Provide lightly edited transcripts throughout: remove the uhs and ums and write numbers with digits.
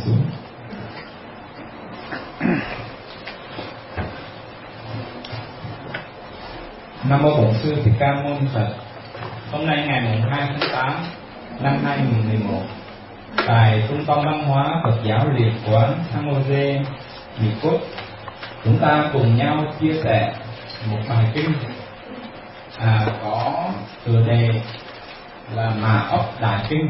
xuống. Nam mô Bổn Sư Thích Ca Mâu Ni Phật. Hôm nay ngày 2 tháng 8 năm 2011, tại Trung tâm Văn hóa Phật giáo Liệt Quán Hanoi, Mỹ Quốc, chúng ta cùng nhau chia sẻ một bài kinh có tựa đề là Mã Ốc Đại Kinh.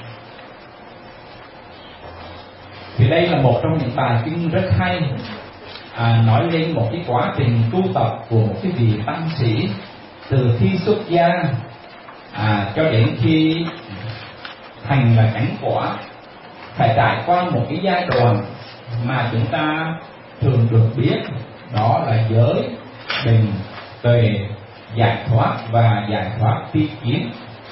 Thì đây là một trong những bài kinh rất hay, nói lên một cái quá trình tu tập của một cái vị tăng sĩ từ khi xuất gia cho đến khi thành là chánh quả, phải trải qua một cái giai đoạn mà chúng ta thường được biết, đó là giới, định, tuệ, giải thoát và giải thoát tri kiến.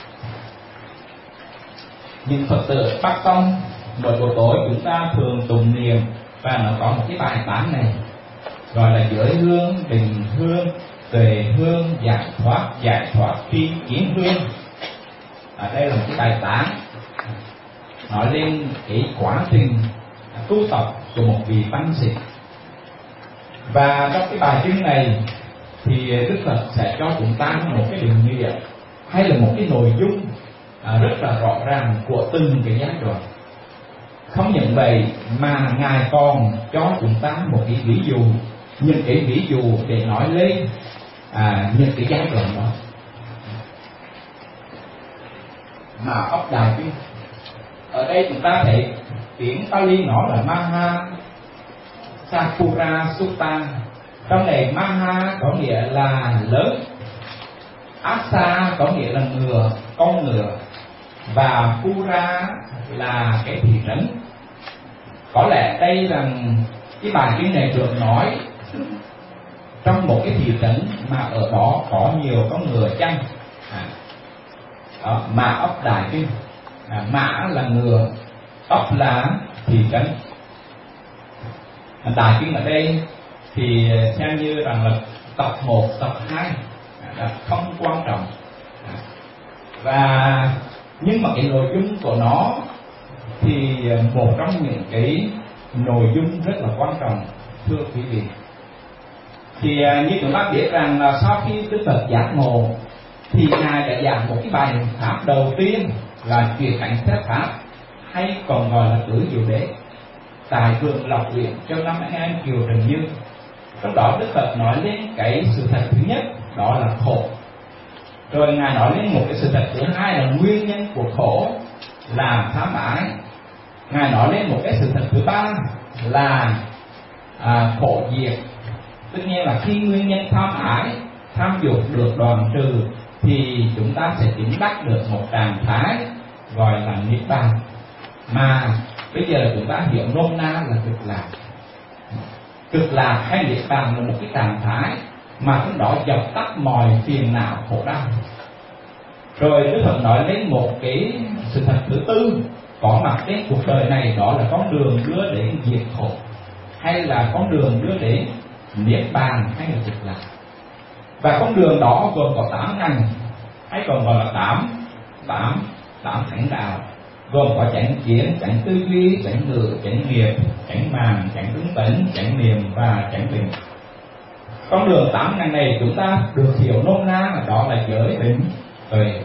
Những Phật tử Bắc Tông mỗi buổi tối chúng ta thường tụng niệm, và nó có một cái bài tán này gọi là giới hương, định hương, tuệ hương, giải thoát tri kiến hương. Đây là một cái bài tán nói lên cái quá trình tu tập của một vị tăng sĩ. Và trong cái bài kinh này thì Đức Phật sẽ cho chúng ta một cái định nghĩa hay là một cái nội dung rất là rõ ràng của từng cái giai đoạn. Không những vậy mà Ngài còn cho chúng ta một cái ví dụ, những cái ví dụ để nói lên những cái giai đoạn đó. Mà Ốc Đại Kinh ở đây chúng ta thấy tiếng Pali nó là Maha Sakura Sutta. Trong này Maha có nghĩa là lớn, Asa có nghĩa là ngựa, con ngựa, và Pura là cái thị trấn. Có lẽ đây rằng cái bài kinh này được nói trong một cái thị trấn mà ở đó có nhiều con ngựa chăn. Mã Ốc Đại Kinh, mã là ngựa, ốc là thị trấn. Đại kinh ở đây thì xem như rằng là tập 1, tập 2 là không quan trọng, và nhưng mà cái nội dung của nó thì một trong những cái nội dung rất là quan trọng, thưa quý vị. Thì như chúng ta biết rằng là sau khi Đức Phật giác ngộ thì Ngài đã giảng một cái bài pháp đầu tiên là chuyển cảnh thuyết pháp, hay còn gọi là Tứ Diệu Đế, tại vườn Lộc Uyển cho 5 anh em Kiều Trần Dương. Trong đó Đức Phật nói lên cái sự thật thứ nhất, đó là khổ. Rồi Ngài nói lên một cái sự thật thứ hai là nguyên nhân của khổ là tham ái. Ngài nói lên một cái sự thật thứ ba là khổ diệt. Tất nhiên là khi nguyên nhân tham ái, tham dục được đoạn trừ thì chúng ta sẽ chứng đắc được một trạng thái gọi là niết bàn, mà bây giờ chúng ta hiểu nôm na là cực lạc. Cực lạc hay niết bàn là một cái trạng thái mà trong đó dập tắt mọi phiền não khổ đau. Rồi Đức Phật nói đến một cái sự thật thứ tư có mặt trên cuộc đời này, đó là con đường đưa đến diệt khổ, hay là con đường đưa đến niết bàn, hay là cực lạc. Và con đường đó gồm có 8 ngành, hay còn gọi là 8 thánh đạo, gồm có chánh kiến, chánh tư duy, chánh ngữ, chánh nghiệp, chánh mạng, chánh ứng tấn, chánh niệm và chánh định. Con đường 8 ngành này chúng ta được hiểu nôm na là đó là giới, định, tuệ.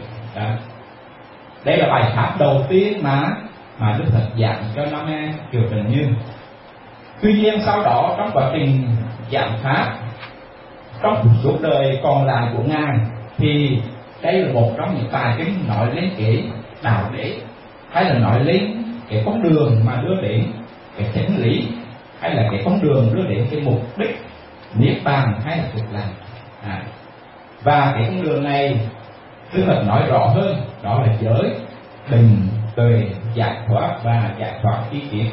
Đây là bài pháp đầu tiên mà Đức Phật giảng cho 5 em Kiều Trần Dương. Tuy nhiên sau đó trong quá trình giảng pháp, trong suốt đời còn lại của Ngài, thì đây là một trong những bài kinh nói lên cái đạo đế, hay là nói lên cái con đường mà đưa đến cái chánh lý, hay là cái con đường đưa đến cái mục đích niết bàn hay là cực lạc. Và cái con đường này Đức Phật nói rõ hơn, đó là giới, định, tuệ, giải thoát và giải thoát tri kiến.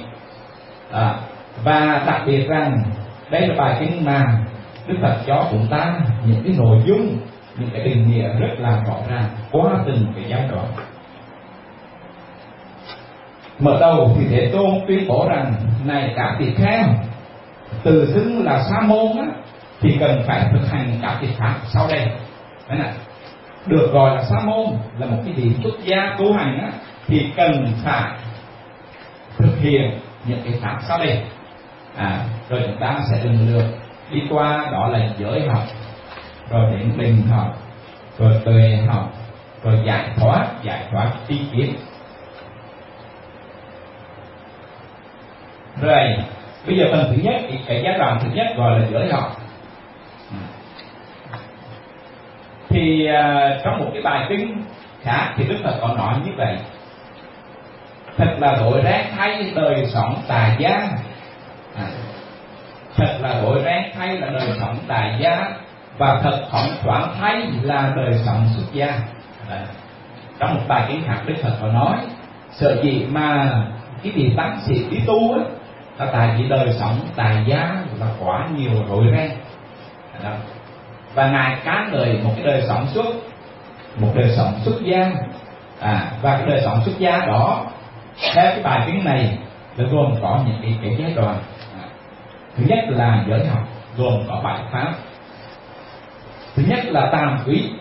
Và đặc biệt rằng đây là bài kinh mà Đức Phật cho chúng ta những cái nội dung, những cái định nghĩa rất là rõ ràng qua từng cái giai đoạn. Mở đầu thì Thế Tôn tuyên bố rằng: này các tỳ kheo, từ xưng là sa môn thì cần phải thực hành các cái pháp sau đây. Đấy này, được gọi là sa môn là một cái vị xuất gia tu hành thì cần phải thực hiện những cái pháp sau đây. Rồi chúng ta sẽ lần lượt đi qua, đó là giới học, rồi đến bình học, rồi tuệ học, rồi giải thoát tri kiến. Rồi bây giờ phần thứ nhất, cái giai đoạn thứ nhất gọi là giới học. Thì trong một cái bài kinh khác thì Đức Phật có nói như vậy: thật là đổi rét thay đời sống tại gia. Thật là đổi rét thay là đời sống tại gia, và thật phóng khoáng thay là đời sống xuất gia. Trong một bài kinh khác Đức Phật có nói sở dĩ mà cái vị tăng sĩ đi tu á, là tại vì đời sống tại gia là quá nhiều rối ren. Và ngài ca ngợi một cái đời sống một đời sống xuất gia. Và cái đời sống xuất gia đó theo cái bài kinh này là gồm có những cái giai đoạn. Thứ nhất là giới học, gồm có 7 pháp. Thứ nhất là tam quý.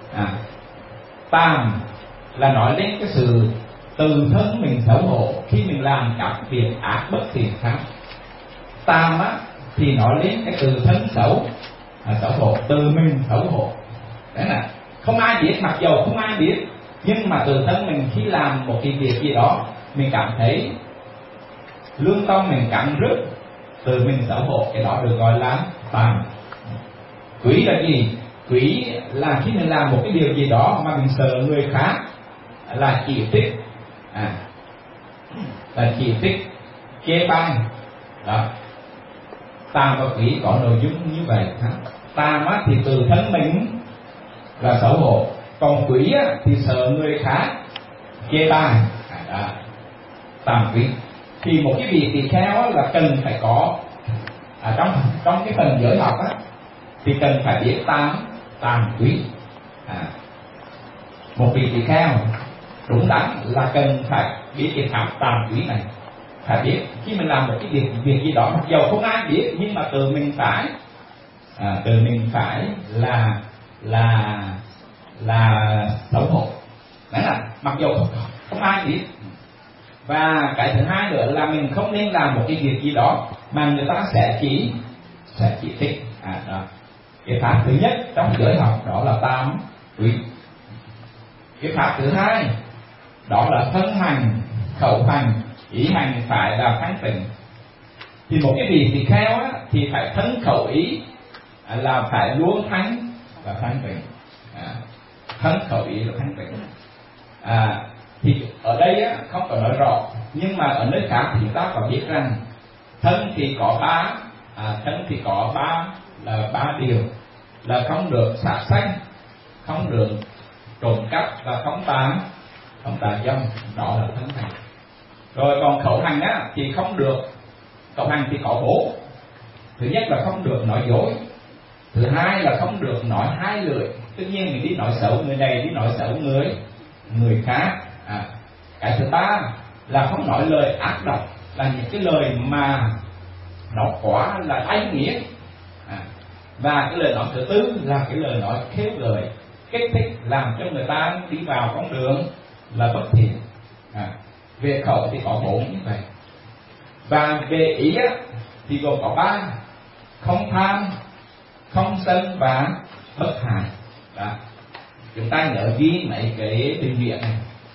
Tam là nói đến cái sự từ thân mình xấu hổ khi mình làm các việc ác bất thiện pháp. Tam á thì nói đến cái từ thân xấu hổ, từ mình xấu hổ. Đấy là không ai biết, mặc dầu không ai biết, nhưng mà từ thân mình khi làm một cái việc gì đó mình cảm thấy lương tâm mình căng rứt, từ mình xấu hổ, cái đó được gọi là tam. Quý là gì? Quý là khi mình làm một cái điều gì đó mà mình sợ người khác là chỉ trích, là chỉ trích, chê bai đó. Tam và quý có nội dung như vậy. Tam á thì từ thân mình là xấu hổ, còn quý á thì sợ người khác chê bai. Tam quý thì một cái vị tỳ kheo là cần phải có trong cái phần giới học á thì cần phải biết tam quý. Một vị tỳ kheo đúng đắn là cần phải biết cái pháp tam quý này, phải biết khi mình làm một cái việc gì đó mặc dầu không ai biết, nhưng mà từ mình phải là xấu hổ. Đấy là mặc dầu không ai biết. Và cái thứ hai nữa là mình không nên làm một cái việc gì đó mà người ta sẽ chỉ trích. Đó. Cái pháp thứ nhất trong giới học đó là tam quý. Cái pháp thứ hai đó là thân hành, khẩu hành, ý hành phải là thanh tịnh. Thì một cái vị tỳ kheo á thì phải thân khẩu ý là phải luôn thanh và thanh tịnh. Thân khẩu ý là thanh tịnh. Thì ở đây á không có nói rõ, nhưng mà ở nơi khác thì chúng ta có biết rằng thân thì có ba điều là không được sát sanh, không được trộm cắp và không tà dâm. Đó là thân hành. Rồi còn khẩu hành á thì không được. Khẩu hành thì có 4. Thứ nhất là không được nói dối. Thứ hai là không được nói hai lưỡi. Tất nhiên mình đi nói xấu người này, đi nói xấu người khác. Cái thứ ba là không nói lời ác độc, là những cái lời mà nó quá là đánh nghĩa. Và cái lời nói thứ tư là cái lời nói khêu gợi, kích thích làm cho người ta đi vào con đường là bất thiện. Về khẩu thì có 4 như vậy. Và về ý á, thì gồm có 3: không tham, không sân và bất hại. Đó. Chúng ta nhớ ghi mấy cái định nghĩa này.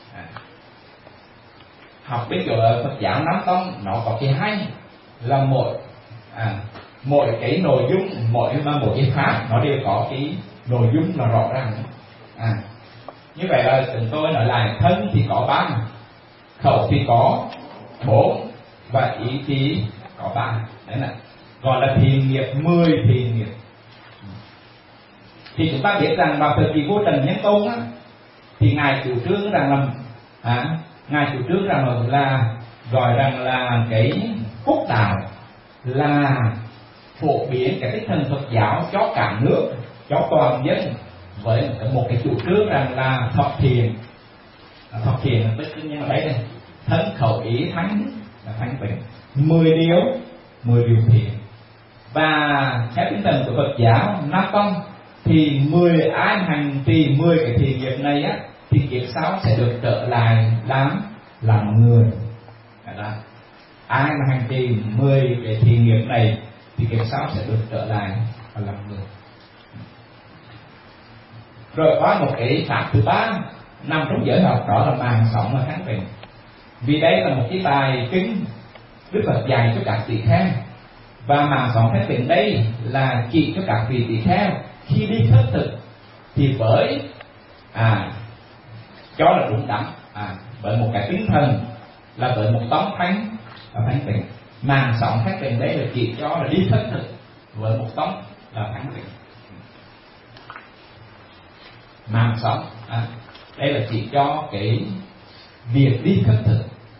Học bên chỗ Phật giáo Nam Tông nó có cái hay là mỗi cái nội dung, mỗi cái pháp nó đều có cái nội dung là rõ ràng. Như vậy là chúng tôi nói lại, thân thì có 3, khẩu thì có 4 và ý thì có 3. Đấy là gọi là thiện nghiệp, 10 thiện nghiệp. Thì chúng ta biết rằng vào thời kỳ vua Trần Nhân Tông á, thì ngài chủ trương rằng là gọi rằng là cái phúc đạo là phổ biến cái tinh thần Phật giáo cho cả nước, cho toàn dân, với một cái chủ trương rằng là thập thiện. Thập thiện tức là ở đây này, thân khẩu ý thánh là thanh tịnh, 10 điều thiện. Và theo tinh thần của Phật giáo Nam Tông thì 10 ai hành trì 10 cái thiện nghiệp này á, thì kiếp sau sẽ được trở lại làm người. Đó. ai mà hành trì 10 cái thiện nghiệp này thì kiếp sau sẽ được trở lại và làm người. Rồi có một cái pháp thứ ba nằm trong giới học, đó là màng sống và kháng bệnh. Vì đây là một cái bài kinh Đức Phật dạy cho các tỳ kheo, và màng sống kháng bệnh đây là chỉ cho các vị tỳ kheo khi đi khất thực thì với cho là đúng đắn, bởi một cái tinh thần là với một tấm thánh và thánh tịnh. Màng sống kháng bệnh đấy là chỉ cho là đi khất thực với một tấm là thánh tịnh. Màng sống đây là chỉ cho cái việc đi khất thực.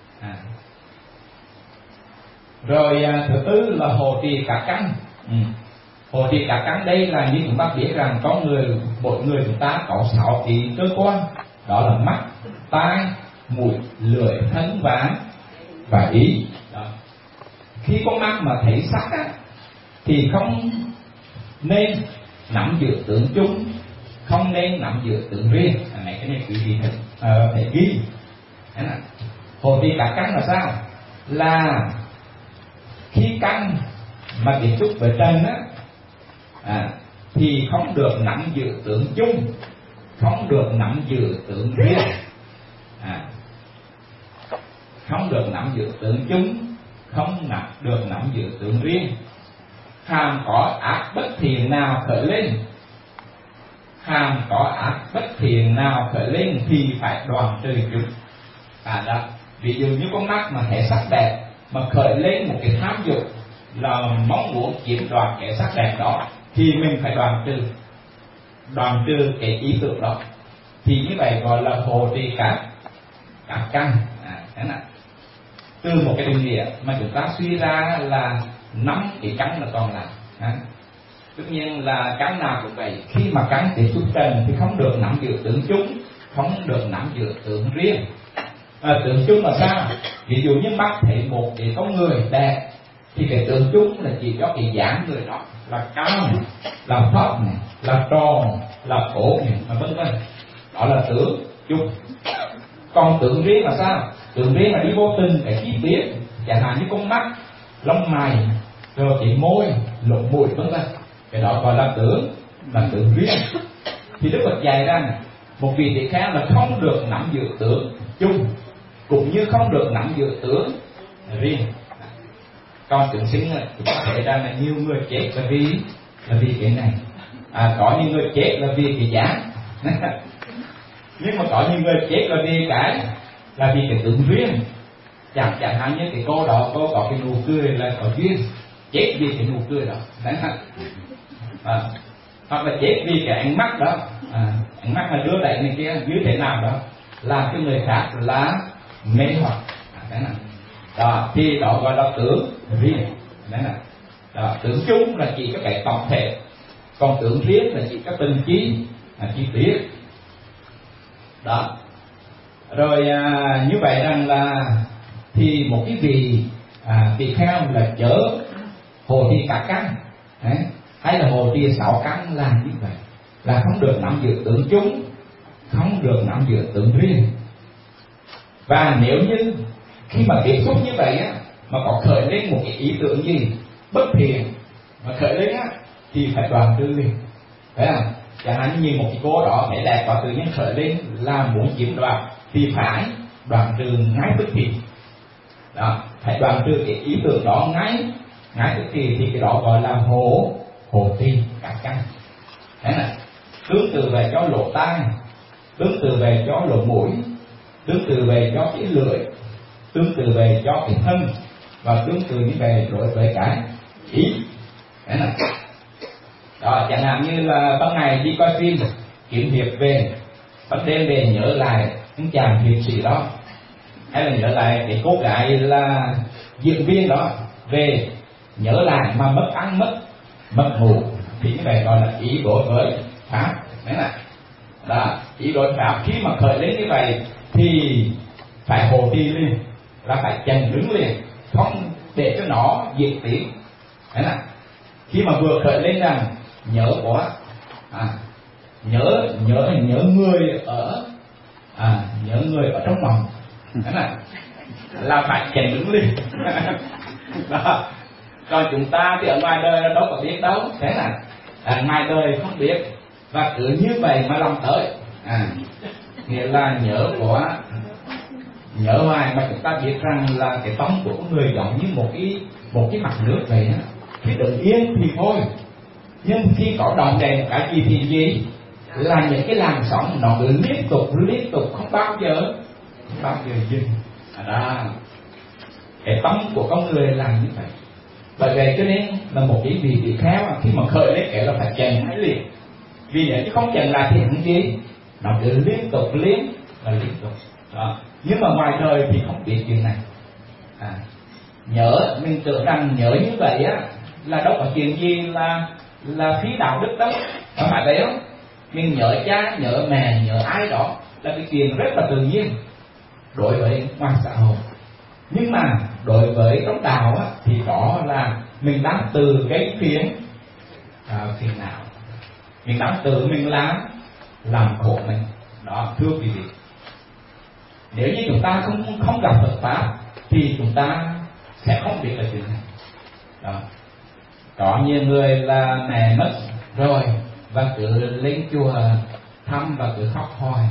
Rồi thứ tư là hộ trì các căn. Hộ trì các căn đây là như chúng ta biết rằng mỗi người chúng ta có 6 cái cơ quan, đó là mắt, tai, mũi, lưỡi, thân và ý. Đó. Khi con mắt mà thấy sắc thì không nên nắm giữ tượng chung, không nên nắm giữ tượng riêng. Này cái này quý vị phải ghi. Hộ trì các căn là sao? Là khi căn mà tiếp xúc với trần thì không được nắm giữ tượng chung, không được nắm giữ tượng riêng, không được nắm giữ tượng chung, không được nắm giữ tượng riêng. Hàm có ác bất thiện nào khởi lên, hàm có ác bất thiện nào khởi lên thì phải đoạn trừ chúng. Đó. Ví dụ như con mắt mà thấy sắc đẹp mà khởi lên một cái tham dục là mong muốn chiếm đoạt cái sắc đẹp đó thì mình phải đoạn trừ cái ý tưởng đó. Thì như vậy gọi là hộ trì các căn. Thế nào? Từ một cái định nghĩa mà chúng ta suy ra là 5 cái căn là còn lại. Tất nhiên là căn nào cũng vậy, khi mà căn tiếp xúc trần thì không được nắm giữ tưởng chung, không được nắm giữ tưởng riêng. Tượng chung là sao? Ví dụ như mắt thấy một cái con người đẹp thì cái tượng chung là chỉ cho cái dáng người đó là cao, là thấp này, là tròn, là khổ này, vân vân. Đó là tượng chung. Còn tượng riêng là sao? Tượng riêng là đi vô tình cái chi tiết, chẳng hạn như con mắt, lông mày, rồi cái môi, lỗ mũi, vân vân. Cái đó gọi là tượng riêng. Thì Đức Phật dạy rằng một vị tỳ kheo là không được nắm giữ tượng chung, cũng như không được nắm giữ tướng riêng. Còn tượng sinh chúng ta thấy ra là nhiều người chết là vì cái này, có những người chết là vì cái dáng nhưng mà có những người chết là vì cái tượng riêng. Chẳng hạn như cái cô đó, cô có cái nụ cười là có duyên, chết vì cái nụ cười đó. Hoặc là chết vì cái ánh mắt đó, ánh mắt là đưa đẩy này kia như thế nào đó làm cho người khác là mê hoặc. Đó thì đó gọi là tướng riêng. Đó, tướng chung là chỉ có cái tổng thể, còn tướng riêng là chỉ có từng chi tiết. Đó. Rồi như vậy rằng là thì một cái vị tỳ kheo là chớ hộ trì các căn, hay là hộ trì 6 căn là như vậy, là không được nắm giữ tướng chung, không được nắm giữ tướng riêng. Và nếu như khi mà tiếp xúc như vậy mà có khởi lên một cái ý tưởng gì bất thiện mà khởi lên thì phải đoạn trừ liền, phải không? Chẳng hạn như một cái cô đó thấy đẹp và tự nhiên khởi lên là muốn chiếm đoạt thì phải đoạn trừ ngay tức thì. Đó, phải đoạn trừ cái ý tưởng đó ngay tức thì cái đó gọi là hộ trì các căn. Thế này, tương tự về cho lỗ tai, tương tự về cho lỗ mũi, tương tự về cho cái lưỡi, tương tự về cho cái thân, và tương tự như vậy đối với cái ý. Thế này. Đó, chẳng hạn như là ban ngày đi coi phim kiếm hiệp về, ban đêm về nhớ lại những chàng hiệp sĩ đó, hay là nhớ lại cái cô gái là diễn viên đó, về nhớ lại mà mất ăn mất ngủ, thì như vậy gọi là ý đối với pháp. Đấy này. Đó, ý đối pháp khi mà khởi lên như vậy thì phải hộ trì liền, là phải chần đứng liền, không để cho nó diễn tiến. Đấy này. Khi mà vừa khởi lên rằng nhớ quá, nhớ người ở trong lòng. Đấy này. là phải chạy đứng liền. Đó. Còn chúng ta thì ở ngoài đời đâu có biết đâu, thế là ngoài đời không biết, và cứ như vậy mà lòng tới, nghĩa là nhớ quá, nhớ hoài mà chúng ta biết rằng là cái tâm của con người giống như một cái mặt nước vậy đó. Khi đứng yên thì thôi, nhưng khi có động đậy một cái gì thì gì là những cái làn sóng nó cứ liên tục không bao giờ dừng. Đó, cái tâm của con người là như vậy. Bởi vậy cho nên là một cái vị khéo khi mà khởi lên kể là phải chần hãy liền, vì nếu không chần là thì hẳn gì nó cứ liên tục. Đó. Nhưng mà ngoài đời thì không biết chuyện này. Nhớ, mình tưởng rằng nhớ như vậy á là đâu có chuyện gì là phí đạo đức đâu, không phải vậy không? Mình nhớ cha, nhớ mẹ, nhớ ai đó là cái chuyện rất là tự nhiên đối với ngoài xã hội. Nhưng mà đối với trong đạo á, thì đó là mình đang từ cái phiền não, mình đang tự mình làm khổ mình. Đó, thưa quý vị, nếu như chúng ta không gặp Phật pháp thì chúng ta sẽ không biết là chuyện này. Đó. Có nhiều người là mẹ mất rồi và cứ lên chùa thăm và cứ khóc hoài.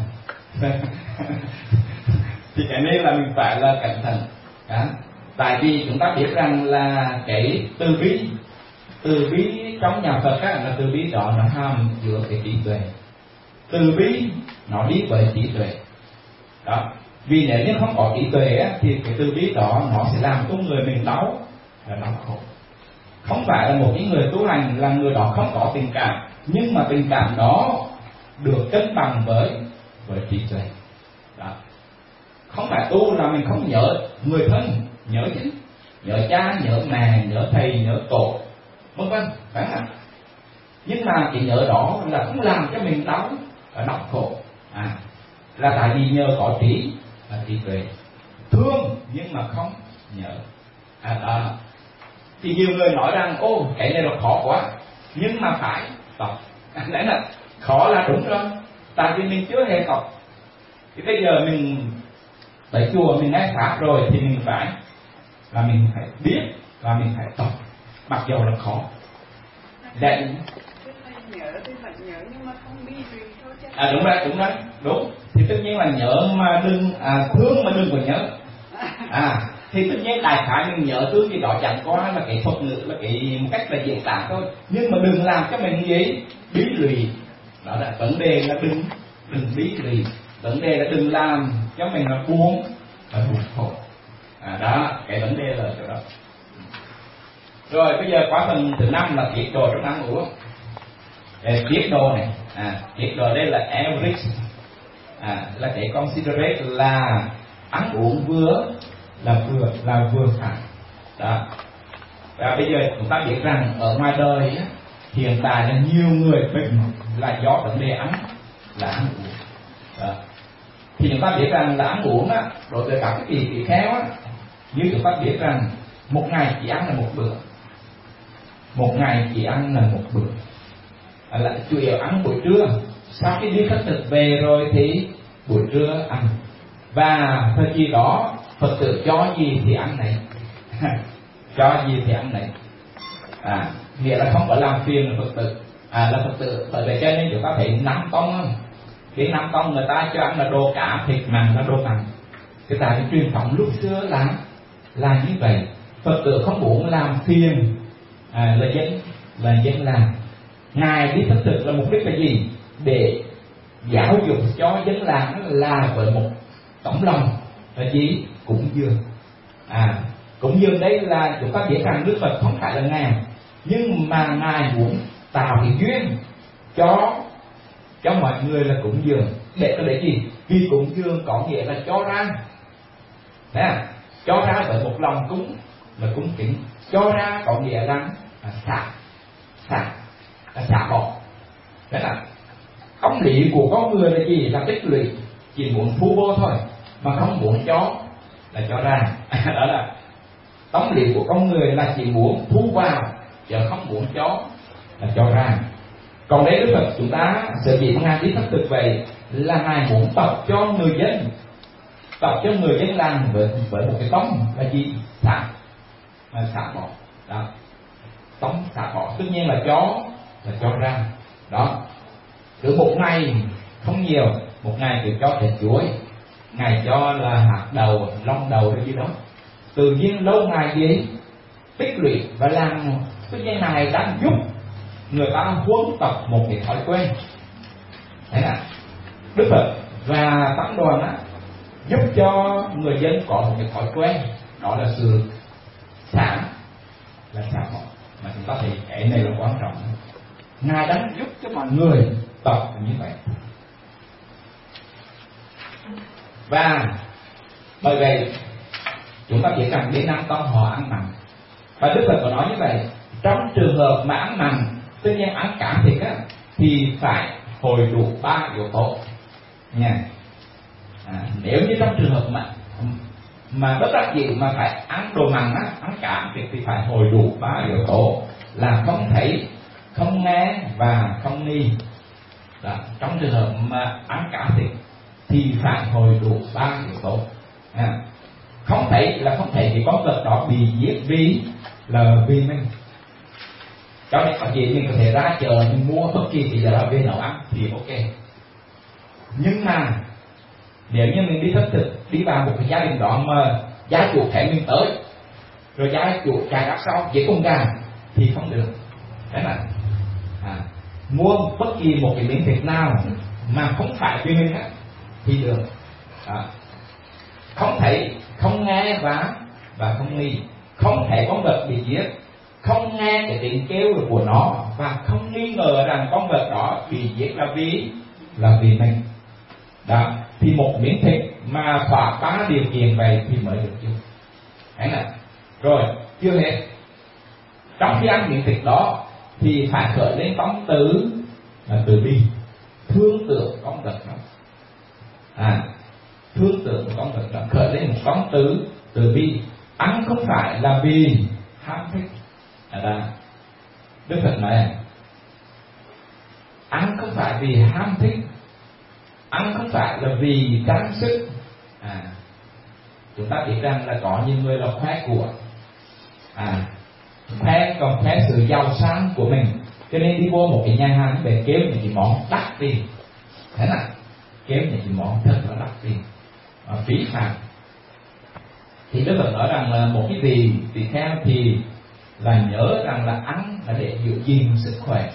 Thì cái này là mình phải là cẩn thận. Đó. Tại vì chúng ta biết rằng là cái từ bi trong nhà Phật là từ bi đó nó hàm giữa cái trí tuệ. Từ bi nó đi với trí tuệ. Đó. Vì nếu như không có trí tuệ á, thì cái từ bi đó nó sẽ làm con người mình đau khổ. Không phải là một cái người tu hành là người đó không có tình cảm, nhưng mà tình cảm đó được cân bằng với trí tuệ. Đó. Không phải tu là mình không nhớ người thân, nhớ cha, nhớ mẹ, nhớ thầy, nhớ tổ, vân vân, phải không? Nhưng mà cái nhớ đó là không làm cho mình đau khổ. Là tại vì nhờ có trí tuệ, thương nhưng mà không nhớ. Đó. Thì nhiều người nói rằng cái này là khó quá, nhưng mà phải tập. Lẽ là khó là đúng rồi, tại vì mình chưa hề tập. Thì bây giờ mình tới chùa mình nghe pháp rồi thì mình phải biết và mình phải tập, mặc dù là khó. Để đúng. Thì tất nhiên là nhớ mà đừng thương mà đừng có nhớ. Thì tất nhiên đại khái mình nhớ thương gì đó chẳng qua là cái thuật ngữ, là cái một cách là diễn tả thôi, nhưng mà đừng làm cho mình gì bí lụy. Đó là vấn đề, là đừng bí lụy. Vấn đề là đừng làm cho mình là buồn khổ. Đó, cái vấn đề là chỗ đó. Rồi bây giờ qua phần thứ 5 là tiết độ trong ăn uống. Tiết độ này, tiết độ đây là average, là cái considerate là ăn uống vừa phải. Đó. Và bây giờ chúng ta biết rằng ở ngoài đời hiện tại là nhiều người bệnh là do vấn đề ăn uống. Đó. Thì chúng ta biết rằng là ăn uống đối với các cái vị khéo như chúng ta biết rằng một ngày chỉ ăn là một bữa, là chủ yếu ăn buổi trưa. Sau khi đi khất thực về rồi thì buổi trưa ăn, và thời kỳ đó Phật tử cho gì thì ăn này. Nghĩa là không có làm phiền là Phật tử. Là Phật tử. Bởi vậy cho nên chúng ta thấy Nam Tông không? Cái Nam Tông người ta cho ăn là đồ cả, thịt mặn là đồ mặn. Cái tại cái truyền thống lúc xưa là như vậy. Phật tử không muốn làm phiền là dân làm. Ngài đi khất thực là mục đích là gì? Để giáo dục cho dân làng là với một tấm lòng là gì? Cúng dường. Cúng dường đây là chúng ta biết rằng Đức Phật không phải là nghèo, nhưng mà Ngài muốn tạo cái duyên cho mọi người là cúng dường. Để gì? Vì cúng dường có nghĩa là cho ra. Cho ra với một lòng cúng là cúng kính. Cho ra có nghĩa là xả bỏ. Thế là công lý của con người là gì? Là tích lũy, chỉ muốn thu vô thôi mà không muốn cho ra. Đó là tấm lý của con người, là chỉ muốn thu vào chứ không muốn cho ra. Còn đây Đức Phật chúng ta sở dĩ Ngài đi khất thực vậy là Ngài muốn tập cho người dân tập cho người dân làng với một cái tông là gì? Xả bỏ đó, tông xả bỏ, tất nhiên là cho ra đó. Cứ một ngày không nhiều, một ngày thì cho thịt chuối, ngày cho là hạt đầu, lông đầu hay gì đó. Tự nhiên lâu ngày gì tích lũy và làm cái như này đang giúp người ta huấn tập một cái thói quen. Thế là Đức Phật và tăng đoàn á, giúp cho người dân có một cái thói quen, đó là sự xả bỏ. Mà chúng ta thấy cái này là quan trọng. Ngài đang giúp cho mọi người tập như vậy. Và bởi vậy chúng ta chỉ cần đến năm con họ ăn mặn. Và Đức Phật có nói như vậy, trong trường hợp mà ăn mặn, tất nhiên ăn cả thịt á, thì phải hồi đủ 3 yếu tố nha. Nếu như trong trường hợp mà bất đắc dĩ mà phải ăn đồ mặn á, ăn cả thịt thì phải hồi đủ 3 yếu tố là không thấy, không nghe và không nghi. Đó, trong trường hợp mà ăn cả thịt thì phải hồi đủ 3 yếu tố. Không thấy là không thấy thì con vật đó bị giết vì mình. Cho nên có gì mình có thể ra chợ mình mua bất kỳ cái gì đó về nấu ăn thì ok. Nhưng mà nếu như mình đi thất thực, đi vào một cái gia đình đó mà gia chủ thấy mình tới, rồi gia chủ chạy đằng sau với con gà thì không được. Thế mà mua bất kỳ một cái miếng thịt nào mà không phải vì mình á thì được. Không thấy, không nghe và không nghi. Không thấy con vật bị giết, không nghe cái tiếng kêu của nó và không nghi ngờ rằng con vật đó bị giết là vì mình. Đó, thì một miếng thịt mà thỏa 3 điều kiện vậy thì mới được chứ. Đấy là rồi chưa hết. Trong khi ăn miếng thịt đó thì phải khởi lên tâm từ bi, thương tưởng con vật đó. Thương tưởng con vật đó, khởi lên một tâm từ bi. Ăn không phải là vì ham thích. Đức Phật nói ăn không phải vì ham thích, ăn không phải là vì trang sức. Chúng ta biết rằng là có những người là khoe của, khoe sự giàu sang của mình, cho nên đi vô một cái nhà hàng để kêu những cái món đắt tiền. Thế nào? Kêu những cái món thật là đắt tiền, phí phạm. Thì Đức Phật nói rằng là một cái vị tỳ kheo thì là nhớ rằng là ăn là để giữ gìn sức khỏe,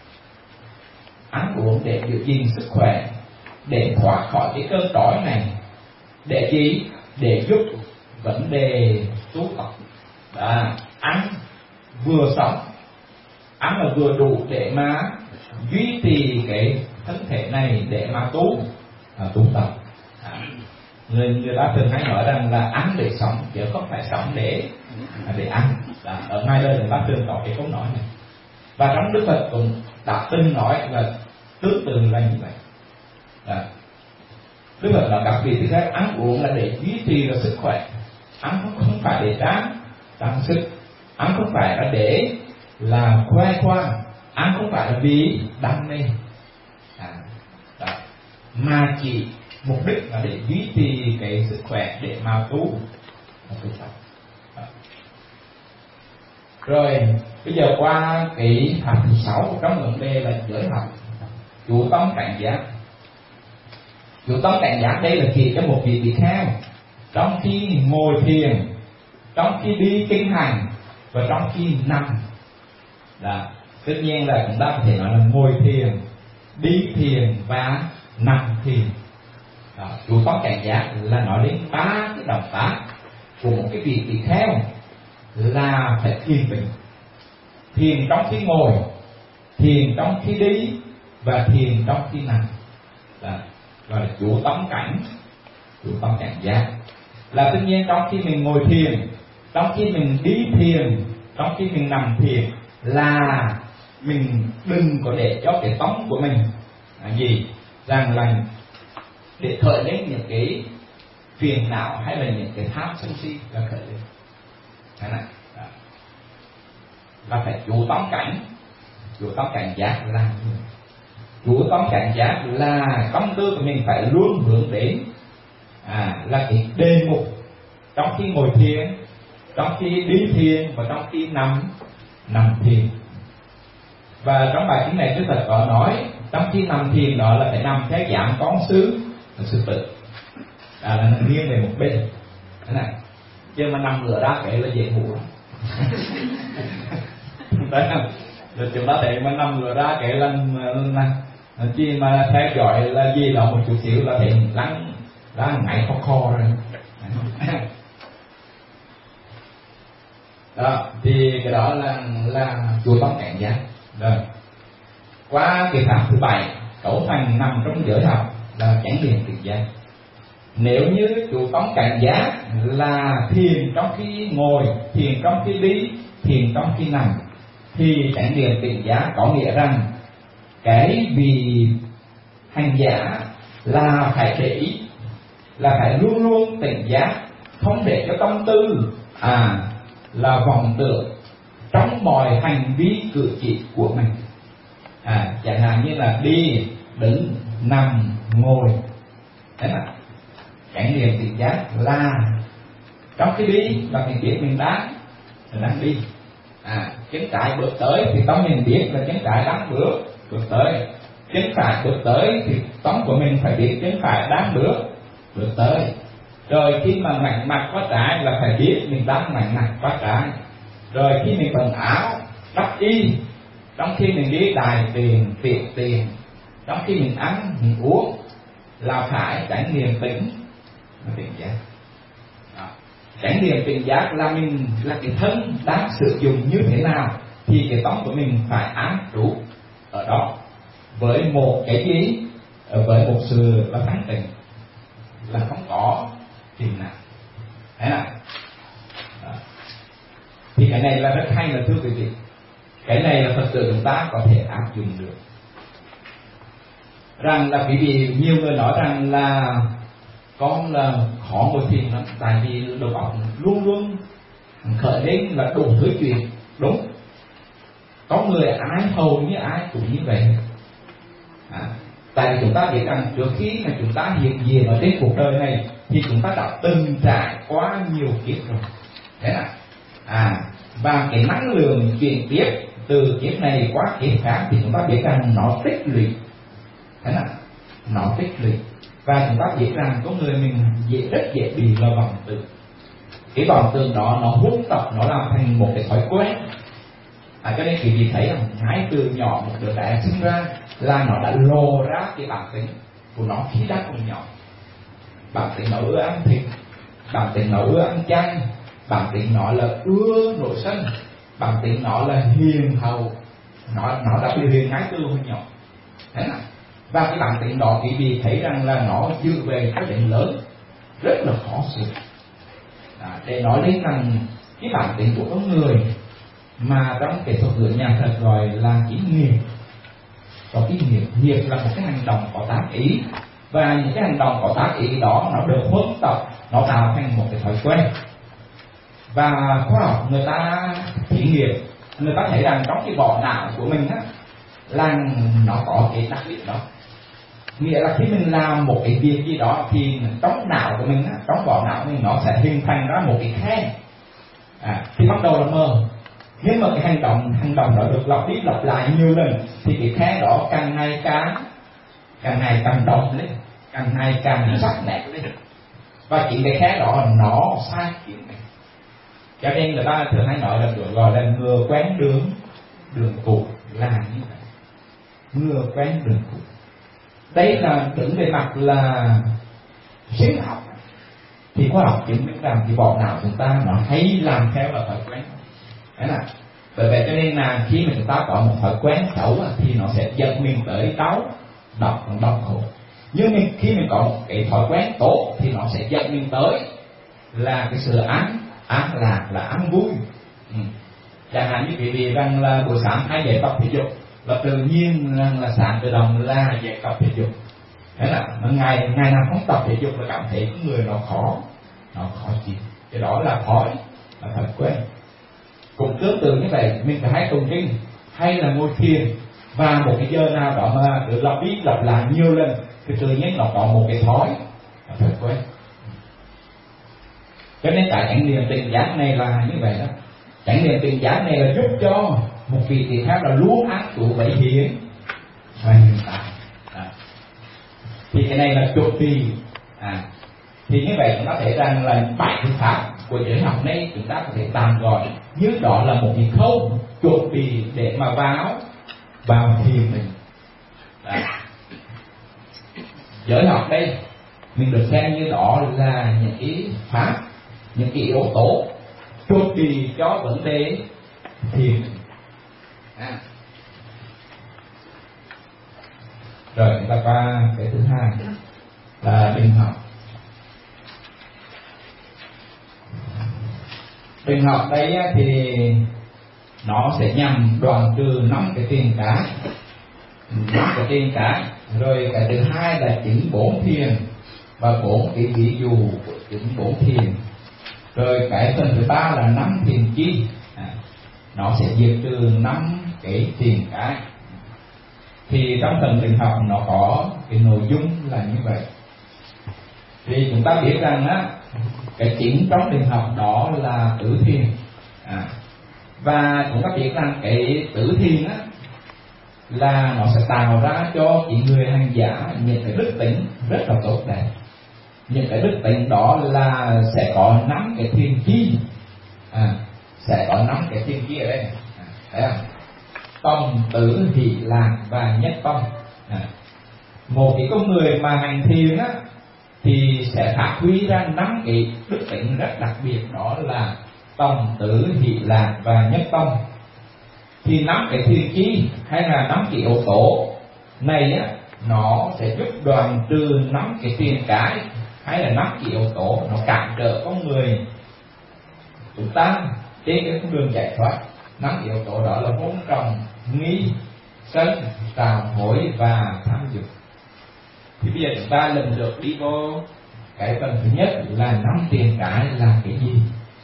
ăn uống để giữ gìn sức khỏe, để thoát khỏi cái cơn đói này, để gì? Để giúp vấn đề tu tập. Ăn vừa sống, ăn là vừa đủ để mà duy trì cái thân thể này để mà tu tập. Người ta thường hay nói rằng là ăn để sống chứ không phải sống để ăn. Ở ngay đây người ta thường có cái câu nói này, và trong Đức Phật cũng đã từng nói là tương tự là như vậy. Đức Phật là đặc biệt thì ăn uống là để duy trì là sức khỏe, ăn không phải để tăng sức, ăn không phải là để là khoe khoang, ăn không phải là vì đam mê, mà chỉ mục đích là để duy trì cái sức khỏe để mà tu tập. Rồi bây giờ qua cái hạt thứ 6 trong vấn đề là giới học, chủ tâm cảnh giác. Chủ tâm cảnh giác đây là chỉ cho một vị tỳ kheo trong khi ngồi thiền, trong khi đi kinh hành và trong khi nằm. Tất nhiên là chúng ta có thể nói là ngồi thiền, đi thiền và nằm thiền. Chủ tâm cảnh giác là nói đến 3 cái động tác của một cái vị tỳ kheo là phải thiền định. Thiền trong khi ngồi, thiền trong khi đi và thiền trong khi nằm. Gọi là chủ tâm cảnh giác. Là tất nhiên trong khi mình ngồi thiền, trong khi mình đi thiền, trong khi mình nằm thiền là mình đừng có để cho cái tâm của mình rằng là để khởi lên những cái phiền não hay là những cái tham sân si là khởi lên. Thế này là phải chủ tâm cảnh giác là chủ tâm cảnh giác là tâm tư của mình phải luôn hướng đến là cái đề mục trong khi ngồi thiền, trong khi đi thiền và trong khi nằm thiền. Và trong bài kinh này Đức Phật có nói trong khi nằm thiền đó là phải nằm theo dạng con sư tử, là nằm nghiêng về một bên thế này, chứ mà nằm ngửa ra cái là dễ ngủ lắm. Đấy không? Rồi chúng ta thấy mà nằm ngửa ra cái là chi mà theo dõi là gì đó một chút xíu là thấy lắng ngại kho rồi. Đó thì cái đó là chùa Tống Cảnh Giác. Rồi qua cái pháp thứ 7 cấu thành nằm trong giới học là chánh niệm tỉnh giác. Nếu như chùa Tống Cảnh Giác là thiền trong khi ngồi, thiền trong khi đi, thiền trong khi nằm, thì chánh niệm tỉnh giác có nghĩa rằng cái vị hành giả là phải để ý, là phải luôn luôn tỉnh giác, không để cho tâm tư là vọng tưởng trong mọi hành vi cử chỉ của mình. Chẳng hạn như là đi, đứng, nằm, ngồi. Thế là chánh niệm tỉnh giác là trong khi đi là mình biết mình đang đi. Chân trái bước tới thì tâm mình biết là chân trái đang bước tới. Chân phải bước tới thì tâm của mình phải biết chân phải đang bước tới. Rồi khi mà ngoảnh mặt qua trái là phải biết mình đang ngoảnh mặt qua trái. Rồi khi mình quần áo, đắp y, trong khi mình đi đài tiền, tiệm tiền, trong khi mình ăn, mình uống là phải chánh niệm tỉnh giác. Chánh niệm tỉnh giác là mình là cái thân đang sử dụng như thế nào thì cái tâm của mình phải an trú ở đó với một cái gì, với một sự là thanh tịnh, là không có phiền não. Thế nào? Thì cái này là rất hay là thưa quý vị. Cái này là thật sự chúng ta có thể áp dụng được. Rằng là quý vị, nhiều người nói rằng là con là khó ngồi thiền lắm, tại vì đầu óc luôn luôn khởi lên là đủ thứ chuyện. Đúng, có người ai hầu như ai cũng như vậy. Tại vì chúng ta biết rằng trước khi mà chúng ta hiện diện ở trên cuộc đời này thì chúng ta đã từng trải qua nhiều kiếp rồi. Thế nào? Và cái năng lượng chuyển tiếp từ kiếp này qua kiếp khác thì chúng ta biết rằng nó tích lũy. Thế nào? Nó tích lũy. Và chúng ta biết rằng có người mình rất dễ bị là vọng tưởng. Cái vọng tưởng đó nó huấn tập, nó làm thành một cái thói quen. Cho nên quý vị thấy rằng ngay từ nhỏ một đứa trẻ sinh ra là nó đã lồ ra cái bản tính của nó khi đã còn nhỏ. Bản tính nó ưa ăn thịt, bản tính nó ưa ăn chay, bản tính nó là ưa nổi sân, bản tính nó là hiền hậu. Nó đã biểu hiện ngay từ hồi nhỏ. Thế nào? Và cái bản tính đó quý vị thấy rằng là nó dư về cho đến lớn rất là khó xử. Để nói đến rằng cái bản tính của con người mà trong cái thuật ngữ nhà thật gọi là cái nghiệp. Có cái nghiệp là một cái hành động có tác ý, và những cái hành động có tác ý đó nó được huấn tập, nó tạo thành một cái thói quen. Và khoa học người ta thí nghiệm, người ta thấy rằng trong cái vỏ não của mình á là nó có cái đặc điểm đó. Nghĩa là khi mình làm một cái việc gì đó thì trong não của mình á, trong vỏ não của mình nó sẽ hình thành ra một cái khe. Thì bắt đầu là mờ. Nhưng mà cái hành động đó được lặp đi lặp lại nhiều lần thì cái khe đó càng ngày càng đông lên, càng ngày càng sắc nét lên. Và chính cái khe đó nó sai chuyển này. Cho nên người ta thường hay nói là được gọi là ngừa quen đường cũ là như vậy. Ngừa quen đường cũ. Đây là đứng về mặt là sinh học. Thì khoa học chứng minh rằng cái bộ não chúng ta nó hay làm theo là thói quen. Thế nào? Bởi vậy cho nên là khi mà chúng ta có một thói quen xấu thì nó sẽ dẫn mình tới đau khổ. Nhưng khi mình có một cái thói quen tốt thì nó sẽ dẫn mình tới là cái sự an lạc, là an vui. Chẳng hạn như quý vị rằng là buổi sáng hay dậy tập thể dục, và tự nhiên là sáng tự động là dậy tập thể dục. Thế là ngày nào không tập thể dục là cảm thấy cái người nó khó chịu. Cái đó là thói quen. Cũng tương tự như vậy, mình phải hay tụng kinh hay là ngồi thiền, và một cái giờ nào đó mà được lặp đi lặp lại nhiều lần thì tự nhiên nó có một cái thói quen. Cho nên cái chánh niệm tỉnh giác này là như vậy đó. Chánh niệm tỉnh giác này là giúp cho một vị tỳ kheo là luôn áp trụ với hiện và hiện tại. Thì cái này là chủ trì. Thì như vậy chúng ta thấy rằng là 7 phương pháp của giới học này chúng ta có thể tạm gọi như đó là một cái khâu chuẩn bị để mà vào thiền mình. Giới học đây mình được xem như đó là những cái pháp, những cái yếu tố chuẩn bị cho vấn đề thiền. Rồi chúng ta qua cái thứ hai là bình học. Bình học đây thì nó sẽ nhằm đoạn trừ 5 cái tiền cái, 5 cái tiền cái. Rồi cái thứ hai là chứng 4 thiền và 4 cái ví dụ của chứng 4 thiền. Rồi cái phần thứ ba là 5 thiền chi, nó sẽ diệt trừ 5 cái tiền cái. Thì trong phần bình học nó có cái nội dung là như vậy. Thì chúng ta biết rằng á, cái chính trong bình học đó là tứ thiền. Và chúng ta biết rằng cái tứ thiền á là nó sẽ tạo ra cho những người hành giả những cái đức tính rất là tốt đẹp. Những cái đức tính đó là sẽ có 5 cái thiền chi, sẽ có 5 cái thiền chi ở đây, thấy không? Tâm, tử, hỷ, lạc và nhất tâm. Một cái con người mà hành thiền á thì sẽ phát huy ra 5 cái đức tính rất đặc biệt, đó là tâm, tử, hỷ, lạc và nhất tâm. Thì 5 cái thiền chi hay là 5 cái yếu tố này á, nó sẽ giúp đoạn trừ 5 cái tiền cái hay là 5 cái yếu tố nó cản trở con người chúng ta trên cái con đường giải thoát. 5 cái yếu tố đó là hôn trầm, nghi, sân, tào hối và tham dục. Thì bây giờ chúng ta lần lượt đi vô cái phần thứ nhất là 5 tiền cái là cái gì.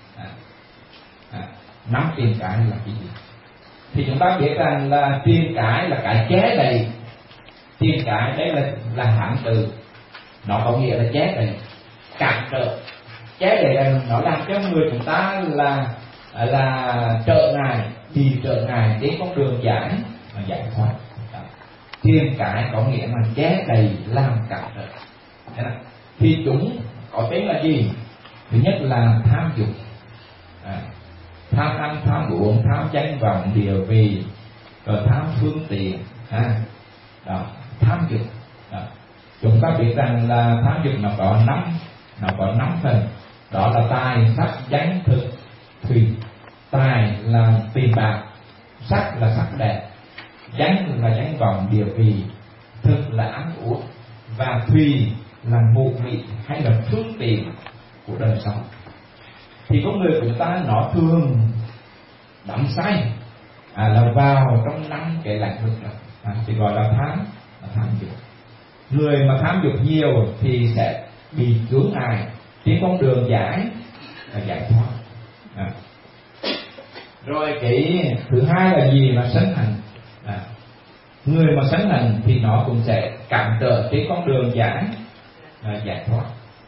5 tiền cái là cái gì? Thì chúng ta biết rằng là tiền cái là cái chế đầy. Tiền cái đấy là hán từ, nó có nghĩa là chế đầy, cản trở. Chế đầy là nó làm cho người chúng ta là trở ngại, bị trở ngại đến con đường giải thoát. Tiền cái có nghĩa là chế đầy, làm cản trở. Thì chúng có tên là gì? Thứ nhất là tham dục, tham ăn, tham uống, tham danh vọng địa vị, rồi tham phương tiện, tham dục. Chúng ta biết rằng là tham dục nó có 5 phần, đó là tài, sắc, danh, thực, thùy. Tài là tiền bạc, sắc là sắc đẹp, danh là danh vọng địa vị, thực là ăn uống, và thùy là mục vị hay là phương tiện của đời sống. Thì con người của chúng ta nó thường đắm say là vào trong 5 cái lĩnh vực đó, thì gọi là tham dục. Người mà tham dục nhiều thì sẽ bị chướng ngại trên con đường giải thoát. Rồi cái thứ hai là gì? Là sân hận. Người mà sân hận thì nó cũng sẽ cản trở trên con đường giải thoát.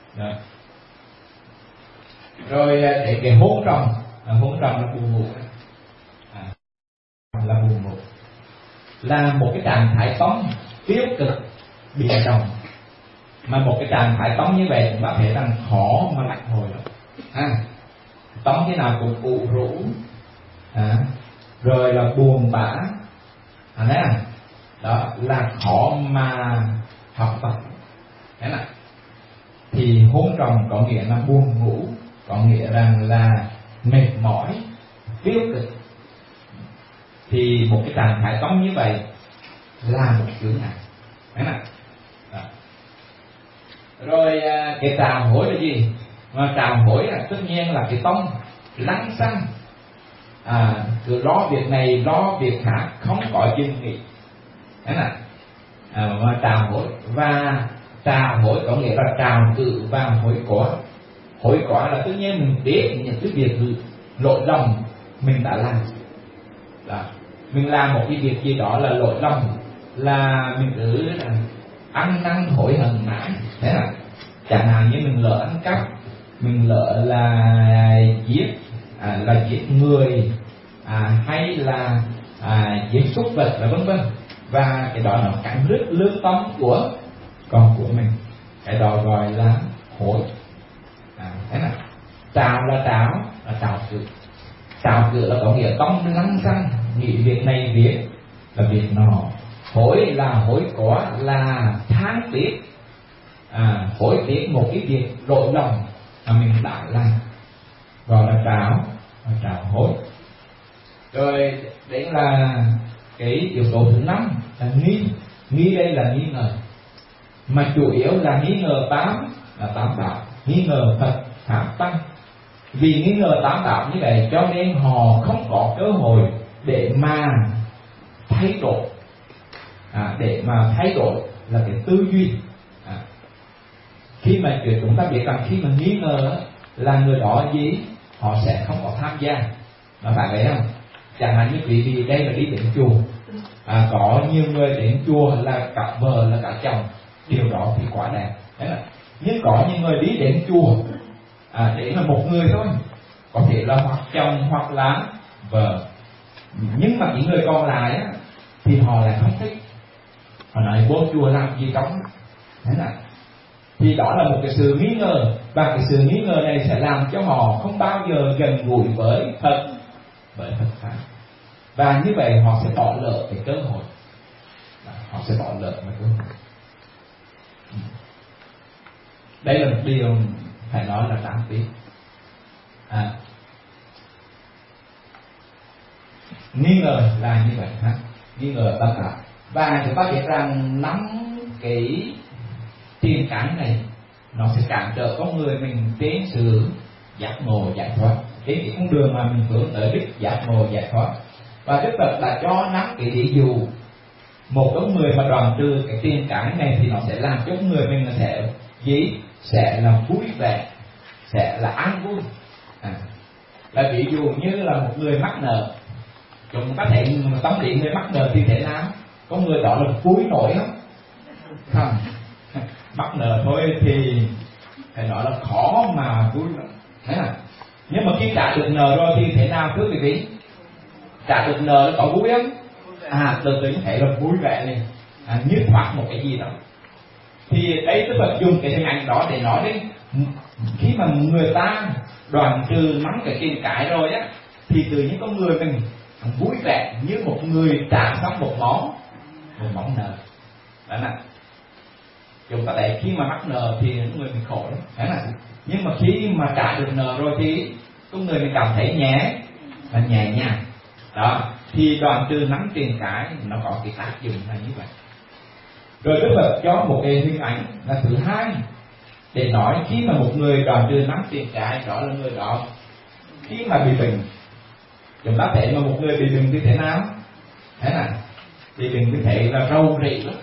Rồi cái hôn trầm là buồn ngủ, là một cái trạng thái tâm tiêu cực bị động. Mà một cái trạng thái tâm như vậy chúng ta thấy rằng khó mà lạch hồi lắm. Tâm thế nào cũng ủ rũ, rồi là buồn bã, đó là khó mà học tập. Thì hôn trầm có nghĩa là buồn ngủ, có nghĩa rằng là mệt mỏi, tiêu cực. Thì một cái trạng thái tâm như vậy là một chướng ngại. Rồi cái trào hối là gì? Mà trào hối là tất nhiên là cái tâm lăng xăng, cứ lo việc này lo việc khác, không có dừng nghỉ. Mà trào hối, và trào hối có nghĩa là trào cự và hối quả. Hối quả là tất nhiên mình biết những cái việc lỗi lầm mình đã làm. Mình làm một cái việc gì đó là lỗi lầm, là mình cứ ăn năn hối hận mãi. Thế là chẳng hạn như mình lỡ ăn cắp, mình lỡ là giết người hay là giết súc vật là vân vân, và cái đó nó cắn rứt lương tâm của con của mình, cái đó gọi là hối. Thế nào? Trào là trào cự. Trào cự là có nghĩa tâm lăng xăng, nghĩ việc này việc là việc nọ. Hối là hối có, là than tiếc, hối tiếc một cái việc lỗi lầm mà mình đã làm, gọi là trào hối. Rồi đấy là cái yếu tố thứ 5 là nghi đây là nghi ngờ, mà chủ yếu là nghi ngờ tám đạo, nghi ngờ Phật Pháp Tăng. Vì nghi ngờ tám đạo như vậy cho nên họ không có cơ hội để mà thay đổi, để mà thay đổi là cái tư duy. Khi mà chúng ta biết rằng khi mà nghi ngờ là người đó gì, họ sẽ không có tham gia, mà bạn thấy không? Chẳng hạn như quý vị đây là đi đến chùa, có nhiều người đến chùa là cả vợ là cả chồng, điều đó thì quá đẹp. Nhưng có những người đi đến chùa để là một người thôi, có thể là hoặc chồng hoặc là vợ, nhưng mà những người còn lại thì họ lại không thích, họ nói vô chùa làm gì trống. Thế nào? Thì đó là một cái sự nghi ngờ, và cái sự nghi ngờ này sẽ làm cho họ không bao giờ gần gũi với Phật Pháp, và như vậy họ sẽ bỏ lỡ cái cơ hội, Đây là một điều phải nói là đáng tiếc. Nghi ngờ là như vậy ha, nghi ngờ tất cả. Và chúng ta biết rằng nắm cái tiền cảnh này nó sẽ cản trở con người mình đến sự giác ngộ giải thoát, đến cái con đường mà mình hướng tới đích giác ngộ giải thoát. Và Đức Phật là cho nắm cái ví dụ một con người mà đoạn trừ cái tiền cảnh này thì nó sẽ làm cho người mình là sẽ là vui vẻ, sẽ là an vui. Là ví dụ như là một người mắc nợ, chúng ta thấy tâm lý người mắc nợ thì thế nào? Có người đó là vui nổi không? Mắc nợ thôi thì phải nói là khó mà vui nổi. Thế nào? Nhưng mà khi trả được nợ rồi thì thế nào thưa quý vị? Trả được nợ nó có vui không? Từ từ thấy là vui vẻ này, như thoát một cái gì đó. Thì đấy tức là dùng cái hình ảnh đó để nói đến khi mà người ta đoạn trừ nắm cái tiền cái rồi thì tự nhiên con người mình vui vẻ như một người trả xong một món nợ. Đó là chúng ta thấy khi mà mắc nợ thì người mình khổ lắm. Nhưng mà khi mà trả được nợ rồi thì con người mình cảm thấy nhẹ nhàng. Đó, thì đoạn trừ nắm tiền cái nó có cái tác dụng là như vậy. Rồi Đức Phật cho một cái hình ảnh là thứ 2 để nói khi mà một người đoạn trừ nắm tiền cái, đó là người đó khi mà bị bệnh. Chúng ta thấy mà một người bị bệnh như thế nào? Bị bệnh như thế là rầu rĩ lắm.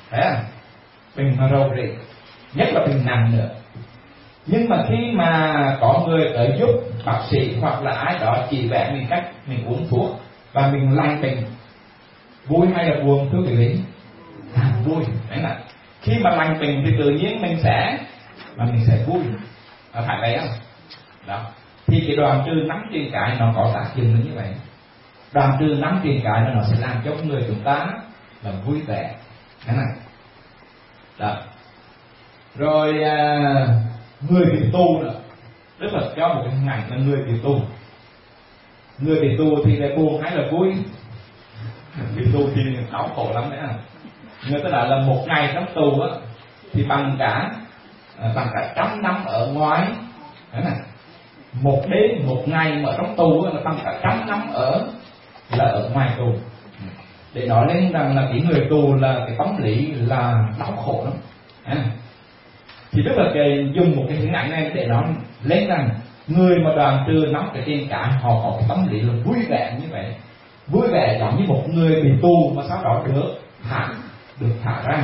Bệnh mà rầu rĩ, nhất là bệnh nặng nữa. Nhưng mà khi mà có người tới giúp, bác sĩ hoặc là ai đó chỉ vẽ mình cách mình uống thuốc và mình lành bệnh, vui hay là buồn thưa quý vị? Vui. Khi mà lành bệnh thì tự nhiên mình sẽ vui, phải vậy không? Đó. Thì cái đoạn trừ nắm tiền cái nó có tác dụng như vậy. Đoạn trừ nắm tiền cái nó sẽ làm cho người chúng ta là vui vẻ. Đó. Rồi người bị tu nữa, Đức Phật cho một cái hình ảnh là người bị tu. Người bị tu thì là buồn hay là vui? Bị tu thì đau khổ lắm đấy. Người ta nói là một ngày trong tù thì bằng cả 100 năm ở ngoài. Một đêm, một ngày mà ở trong tù là bằng cả 100 năm ở ngoài tù. Để nói lên rằng là cái người tù là cái tâm lý là đau khổ lắm. Thì Đức Phật dùng một cái hình ảnh này để nói lên rằng người mà đoạn trừ nắm cái tiền cái họ có cái tâm lý là vui vẻ như vậy, vui vẻ giống như một người bị tù mà sau đó được thả ra.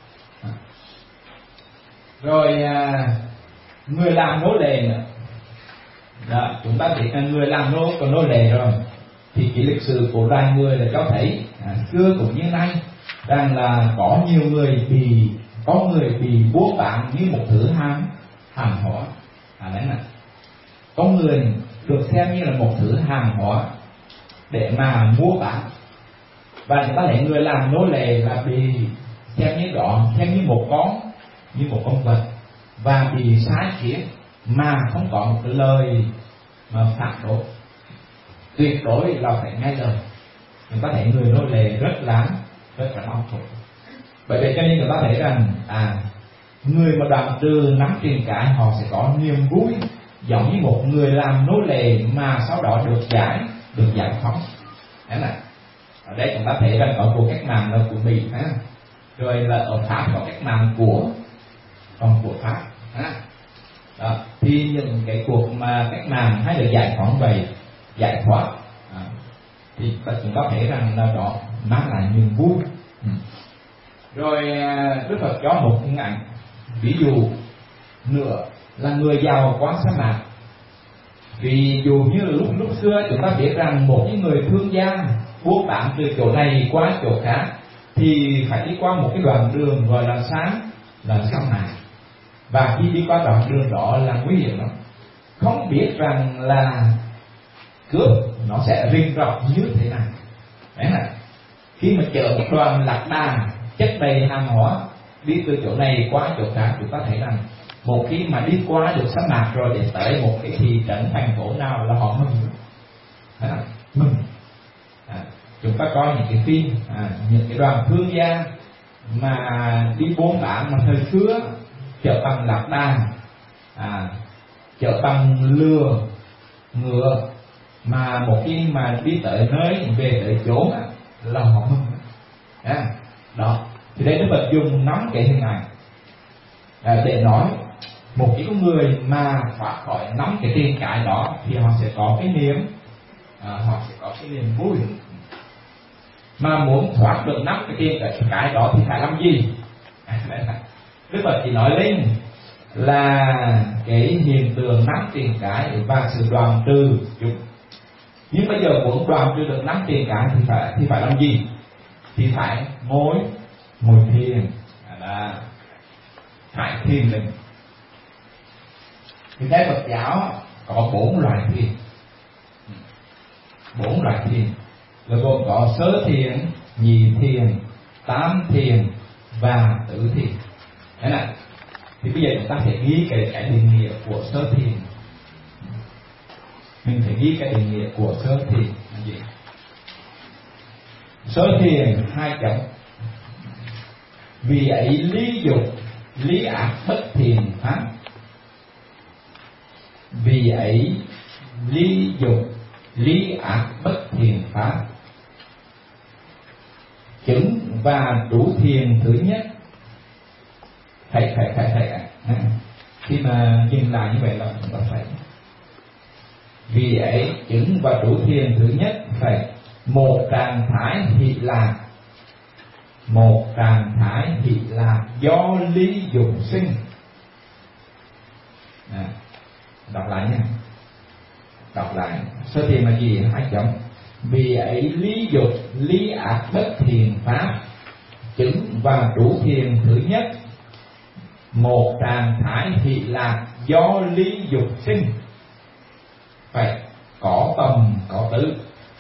Rồi người làm nô lệ nữa. Đó, chúng ta biết là người làm nô lệ rồi thì cái lịch sử của loài người là cho thấy xưa cũng như nay rằng là có nhiều người bị buôn bán như một thứ hàng hóa. Đấy là con người được xem như là một thứ hàng hóa để mà mua bán, và chúng ta thấy người làm nô lệ là bị xem như đó, xem như một con vật, và bị sai khiến mà không có một cái lời mà phản đối, tuyệt đối là phải nghe lời. Chúng ta thấy người nô lệ rất là đau khổ. Bởi vậy cho nên chúng ta thấy rằng người mà đoạn trừ nắm tiền cái họ sẽ có niềm vui giống như một người làm nô lệ mà sau đó được giải phóng. Đấy là ở đây chúng ta thấy rằng có cuộc cách mạng là của Mỹ, rồi là ở Pháp có cách mạng của Pháp. Đó. Thì những cái cuộc mà cách mạng hay được giải phóng vậy, giải thoát, thì chúng ta thấy rằng là đó mang lại niềm vui. Rồi Đức Phật cho một hình ảnh ví dụ nữa là người giàu qua sa mạc. Ví dụ như là lúc xưa chúng ta biết rằng một những người thương gia buôn bán từ chỗ này qua chỗ khác thì phải đi qua một cái đoạn đường gọi là sa mạc, và khi đi qua đoạn đường đó là nguy hiểm lắm, không biết rằng là cướp nó sẽ rình rập như thế nào. Đấy là khi mà chở một đoàn lạc đà chất đầy hàng hóa đi từ chỗ này qua chỗ khác, chúng ta thấy rằng một khi mà đi qua được sa mạc rồi để tới một cái thị trấn thành phố nào là họ mừng. Chúng ta có những cái phim, những cái đoàn thương gia mà đi buôn bán mà thời xưa chở bằng lạc đà, chở bằng lừa ngựa, mà một khi mà đi tới nơi về tới chỗ là họ mừng. Đó thì đây Đức Phật dùng nắm cái hình ảnh để nói một cái con người mà thoát khỏi nắm cái tiền cái đó thì họ sẽ có cái niềm vui. Mà muốn thoát được nắm cái tiền cái đó thì phải làm gì? Đức Phật chỉ nói lên là cái hiện tượng nắm tiền cái và sự đoạn trừ chúng. Nhưng bây giờ muốn đoạn trừ được nắm tiền cái thì phải làm gì? Thì phải ngồi thiền, phải thiền định. Thì theo Phật giáo có 4 loại thiền. 4 loại thiền là gồm có sơ thiền, nhị thiền, tam thiền và tử thiền. Thế này, thì bây giờ chúng ta phải ghi cái định nghĩa của sơ thiền. Mình phải ghi cái định nghĩa của sơ thiền là gì? Sơ thiền 2 chấm. Vì ấy lý dục, lý ác bất thiền pháp. Vì ấy lý dục, lý ác bất thiền pháp. Chứng và đủ thiền thứ nhất. Phải khi mà dừng lại như vậy là chúng ta phải. Vì ấy chứng và đủ thiền thứ nhất phải một trạng thái hỷ lạc. Một trạng thái hỷ lạc do lý dục sinh. Đọc lại nha. Đọc lại. Sơ thiền là gì? 2 chấm. Vì ấy lý dục, lý ác bất thiền pháp. Chứng và đủ thiền thứ nhất. Một trạng thái hỷ lạc do lý dục sinh. Phải có tầm, có tứ.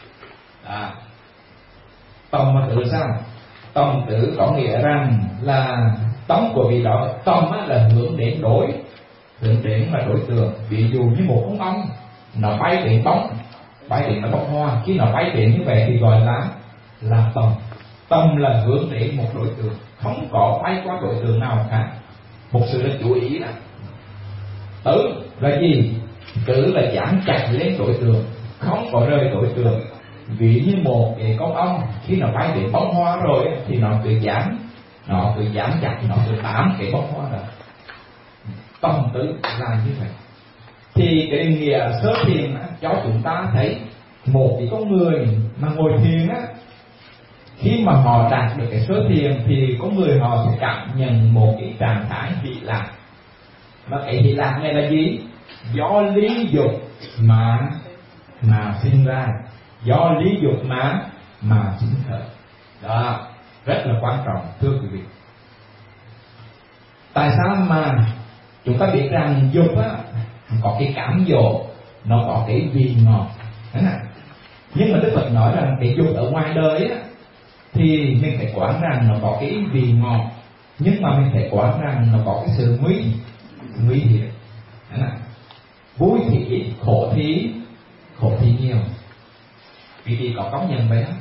Tầm mà tứ sao? Tầm tứ có nghĩa rằng là tấm của vị đó, tầm là hướng đến là đối tượng. Ví dụ như một con ong nó bay đến bông hoa, khi nó bay đến như vậy thì gọi là tầm. Tầm là hướng đến một đối tượng, không có bay qua đối tượng nào khác. Một sự là chú ý là tứ là gì? Tứ là dán chặt lên đối tượng, không có rời đối tượng. Ví như một cái con ong khi nó bay đến bông hoa rồi thì nó cứ dán chặt, nó cứ bám cái bông hoa đó. Tầm tứ là như vậy. Thì cái định nghĩa sơ thiền cho chúng ta thấy một cái con người mà ngồi thiền khi mà họ đạt được cái sơ thiền thì có người họ sẽ cảm nhận một cái trạng thái hỷ lạc. Mà cái hỷ lạc này là gì? Do lý dục mà sinh ra, do lý dục mà sinh khởi. Đó rất là quan trọng thưa quý vị. Tại sao mà chúng ta biết rằng dục có cái cám dỗ, nó có cái vị ngọt. Thế nào? Nhưng mà Đức Phật nói rằng cái dục ở ngoài đời á, thì mình phải quán rằng nó có cái vị ngọt, nhưng mà mình phải quán rằng nó có cái sự nguy hiểm. Thế nào? Vui thì ít, khổ thì nhiều. Vì có công nhận vậy không?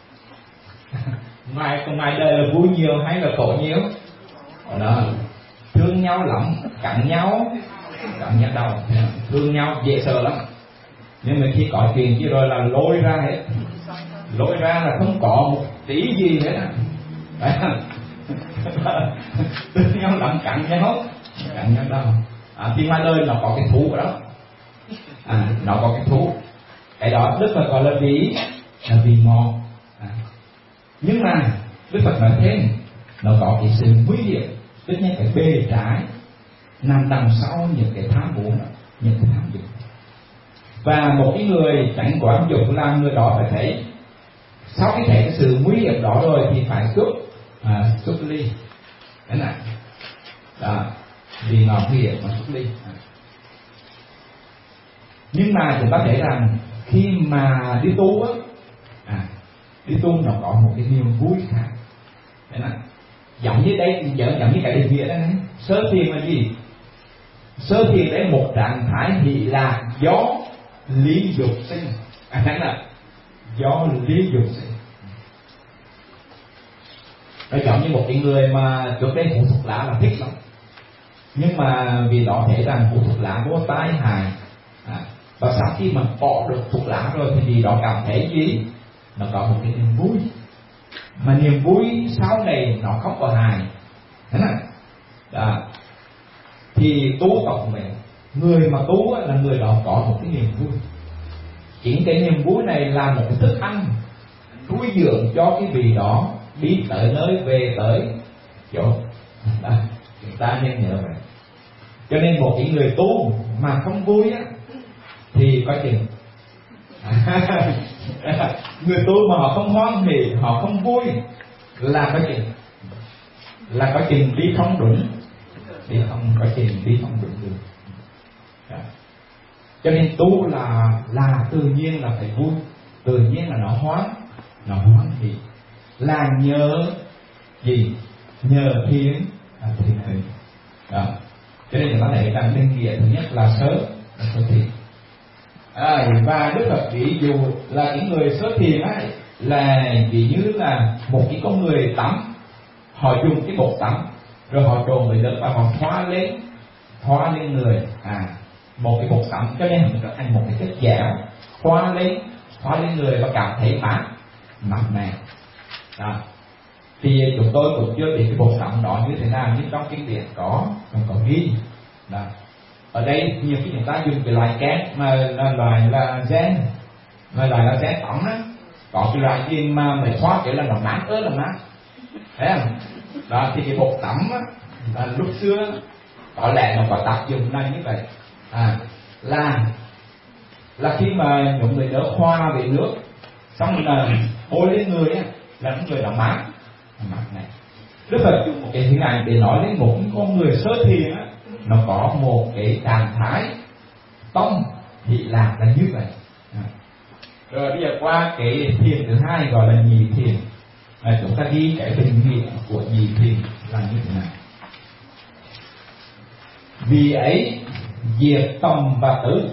Ngoài đời là vui nhiều hay là khổ nhiều? Đó, thương nhau lắm, cạnh nhau đầu, thương nhau dễ sợ lắm. Nhưng mà khi có chuyện chứ rồi là lôi ra hết, lôi ra là không có một tí gì hết. Thương nhau lắm, cạnh nhau đầu. Thì ngoài đời nó có cái thú đó, nó có cái thú. Cái đó Đức Phật gọi là vị ngọt. Nhưng mà Đức Phật nói thêm, nó có cái sự nguy hiểm, tất nhiên cái bề trái nằm đằng sau những cái tham muốn, những cái tham dục. Và một cái người tránh quán dục là người đó phải thấy, sau khi thấy cái sự nguy hiểm đó rồi thì phải xuất ly. Thế này, vì ngọt nguy hiểm mà xuất ly. Nhưng mà chúng ta thấy rằng khi mà đi tu á, đi tu nó có một cái niềm vui khác. Thế này, giống như đây, giống như cái định nghĩa đây này. Sơ thiền là gì? Sơ thiền đấy một trạng thái hỷ lạc do lý dục sinh. Thấy là do lý dục sinh. Nó giống như một cái người mà trước đây hút thuốc lá là thích lắm, nhưng mà vì đó thấy rằng hút thuốc lá vô tai hại, và sau khi mà bỏ được thuốc lá rồi thì vì đó cảm thấy gì? Nó có một cái niềm vui, mà niềm vui sau này nó không có hại. Thế này, thì tu tập mình, người mà tu là người đó có một cái niềm vui. Chính cái niềm vui này là một cái thức ăn nuôi dưỡng cho cái vị đó đi tới nơi về tới chỗ. Chúng ta nên nhớ vậy. Cho nên một cái người tu mà không vui á thì có chừng người tu mà họ không hoan hỉ, họ không vui là có chừng đi không đúng, có chừng đi không đúng được. Cho nên tu là tự nhiên là phải vui, tự nhiên là nó hoan hỉ, là nhờ gì? Nhờ thiền hình. Cho nên chúng ta thấy rằng định nghĩa thứ nhất là sơ thiền. Và Đức Phật ví dụ là những người sơ thiền ấy là ví như là một cái con người tắm, họ dùng cái bột tắm rồi họ trộn với nước và họ thoa lên người, một cái bột tắm, cho nên họ trở thành một cái chất dẻo, thoa lên người và cảm thấy mát mẻ. Thì chúng tôi cũng chưa biết cái bột tắm đó như thế nào, nhưng trong kinh điển có ghi. Ở đây nhiều khi chúng ta dùng cái loại kén mà là loại là gen, mà loại là gen tắm á, có cái loại gì mà mới thoa kiểu là nó mát ớt là mát, thấy không? Đó thì cái bột tắm á là lúc xưa có lẽ nó có tác dụng là như vậy, là khi mà những người đỡ khoa về nước xong là bôi lên người á, là những người đó mát này. Đức Phật dùng một cái hình ảnh để nói đến một con người sơ thiền á, nó có một cái trạng thái tâm thị lạc là như vậy. Rồi bây giờ qua cái thiền thứ hai gọi là nhị thiền. Chúng ta đi cái định nghĩa của nhị thiền là như thế này. Vì ấy diệt tâm và tử,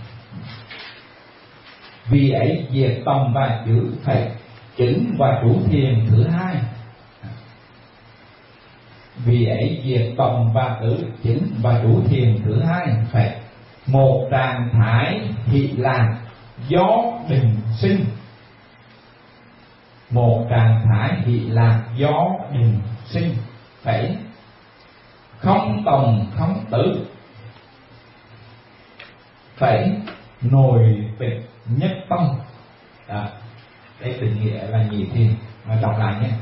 vì ấy diệt tâm và chữ phải chứng và chủ thiền thứ hai. Vì ấy diệt tâm và tử, chứng và chủ thiền thứ hai phải một trạng thái hỷ lạc do định sinh. Một trạng thái hỷ lạc do định sinh phải không tầm không tử, phải nổi tịch nhất tâm. Đây định nghĩa là nhị thiền, mà đọc lại nhé.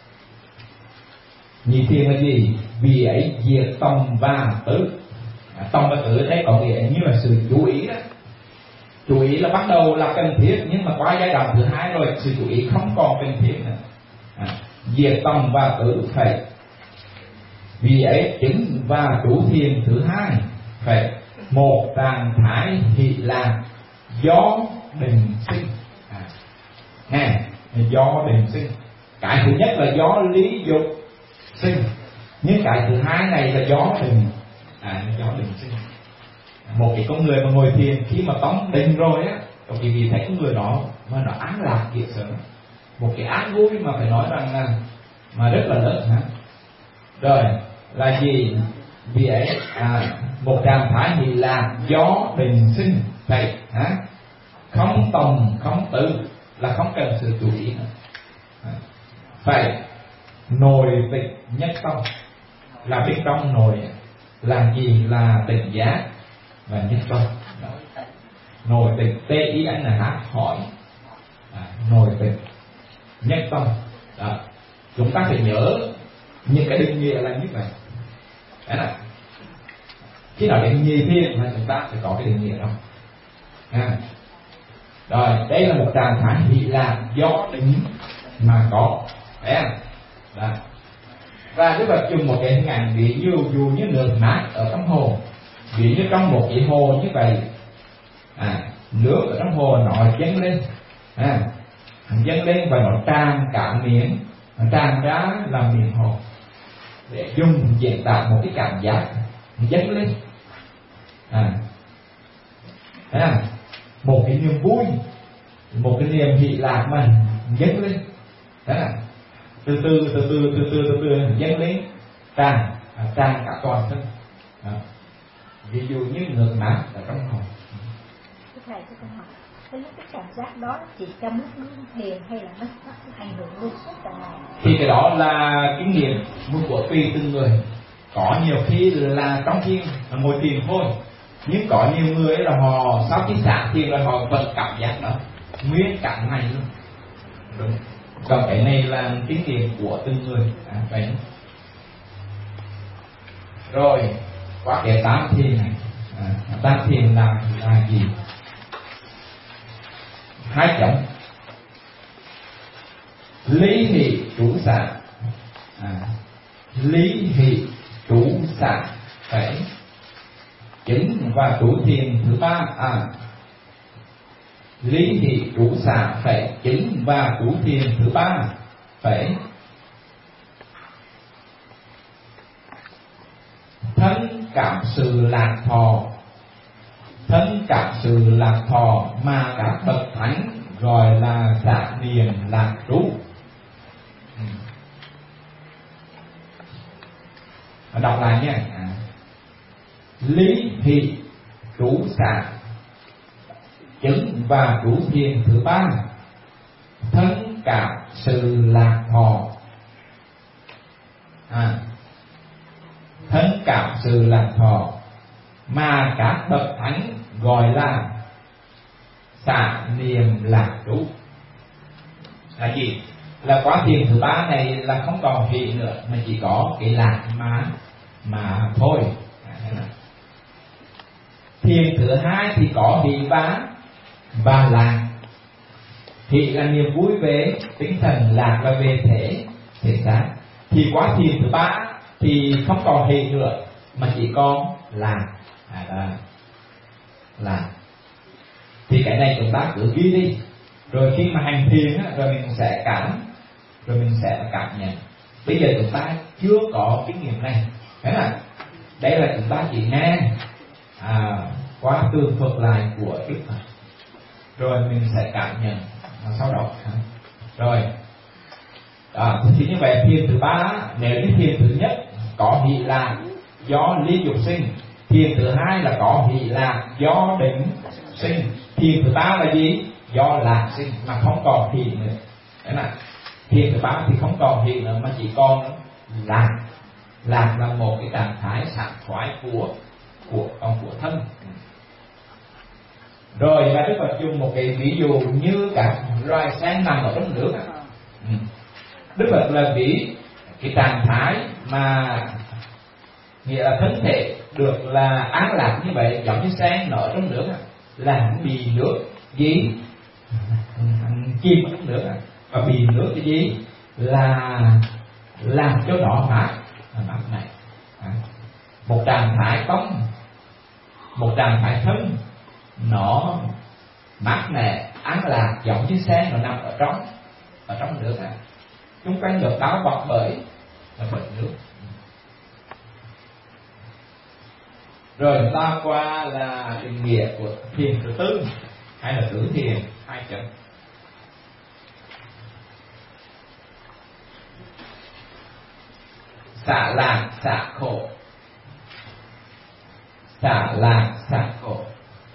Nhị thiền là gì? Vì ấy diệt tâm và tử. Tâm và tử đây có nghĩa như là sự chú ý đó. Chú ý là bắt đầu là cần thiết, nhưng mà qua giai đoạn thứ hai rồi sự chú ý không còn cần thiết nữa. Diệt tâm và tử phải. Vì ấy chứng và chủ thiền thứ hai phải một trạng thái hỷ lạc do định sinh. Nghe, do định sinh. Cái thứ nhất là do lý dục sinh, nhưng cái thứ hai này là do định, do định sinh. Một cái con người mà ngồi thiền khi mà tóm định rồi á, có cái gì thấy con người đó mà nó án lạc kiệt sở, một cái án vui mà phải nói rằng là mà rất là lớn hả? Rồi là gì? Vì ấy một trạng thái hỷ lạc do định sinh thầy không tòng không tự, là không cần sự chú ý nữa. Phải nội tịch nhất tâm, là bên trong nội là gì? Là tỉnh giác và nhất tâm. Nội tịch TINH hỏi nội tịch nhất tâm. Đó. Chúng ta phải nhớ những cái định nghĩa là như vậy. Đấy là khi nào định nghĩa thiền là chúng ta phải có cái định nghĩa đó. Rồi đây là một trạng thái hỷ lạc do định mà có. Đấy đó. Và Đức Phật dùng một cái hình ảnh ví dụ như nước mát ở trong hồ. Ví như trong một cái hồ như vậy, nước ở trong hồ nó dâng lên, dâng lên và nó tràn cả miệng, nó tràn ra làm miệng hồ, để dùng diễn đạt một cái cảm giác dâng lên, một cái niềm vui, một cái niềm hỷ lạc mà dâng lên, từ từ dâng lên, tràn cả toàn thân. Ví dụ như nước mát ở trong hồ. Thầy cho con hỏi, cái cảm giác đó chỉ trong lúc ngưng thiền hay là nó ảnh hưởng luôn suốt cả ngày? Thì cái đó là kinh nghiệm của tùy từng người. Có nhiều khi là trong thiền ngồi thiền thôi, nhưng có nhiều người là họ sau khi xả thiền là họ vẫn cảm giác đó nguyên cả ngày luôn. Đúng. Còn cái này là kinh nghiệm của từng người. Vậy. Rồi qua cái tám thiền này, tám thiền là gì? Hai chấm lý hỷ trú xả, lý hỷ trú xả phải chứng và trú thiền thứ ba. Lý hỷ trú xả phải chứng và trú thiền thứ ba phải thân cảm sự lạc thọ. Thân cảm sự lạc thọ mà các bậc thánh gọi là xả niệm lạc trú. Đọc lại nhé. Lý hỷ trú xả chứng và trú thiền thứ ba thân cảm sự lạc thọ. Thân cảm sự lạc thọ mà các bậc thánh gọi là xả niệm lạc trú. Là gì? Là quá thiền thứ ba này là không còn hỷ nữa, mà chỉ có cái lạc mà thôi. Thiền thứ hai thì có hỷ và lạc. Hỷ là niềm vui về tinh thần, lạc là về thể xác. Thì quá thiền thứ ba thì không còn hỷ nữa, mà chỉ còn lạc. Thì cái này chúng ta cứ ghi đi, rồi khi mà hành thiền rồi mình sẽ cảm nhận. Bây giờ chúng ta chưa có kinh nghiệm này, thế là đây là chúng ta chỉ nghe qua tường thuật lại của Đức Phật, rồi mình sẽ cảm nhận sau đó. Rồi thì như vậy thiền thứ ba, nếu như thiền thứ nhất có hỷ lạc do lý dục sinh, thiền thứ hai là có hỷ lạc do định sinh, thiền thứ ba là gì? Do lạc sinh mà không còn hỷ nữa. Đấy là thiền thứ ba thì không còn hỷ nữa, mà chỉ còn lạc. Lạc là một cái trạng thái sảng khoái của thân. Rồi là Đức Phật dùng một cái ví dụ như các loài sen nằm ở trong nước. Đức Phật là ví cái trạng thái mà nghĩa là thân thể được là an lạc như vậy, giống như sen nở trong nước, là hắn bị nước gì chìm trong nước, và bị nước cái gì là làm cho nó mát này. Một trạng thái không một trạng thái thân nó mát mẻ an lạc, giống như sen nó nằm ở trong nước này, chung quanh được bao bọc bởi nước. Rồi chúng ta qua là định nghĩa của thiền thứ tư hay là tứ thiền hai chấm. Xả lạc xả khổ. Xả lạc xả khổ.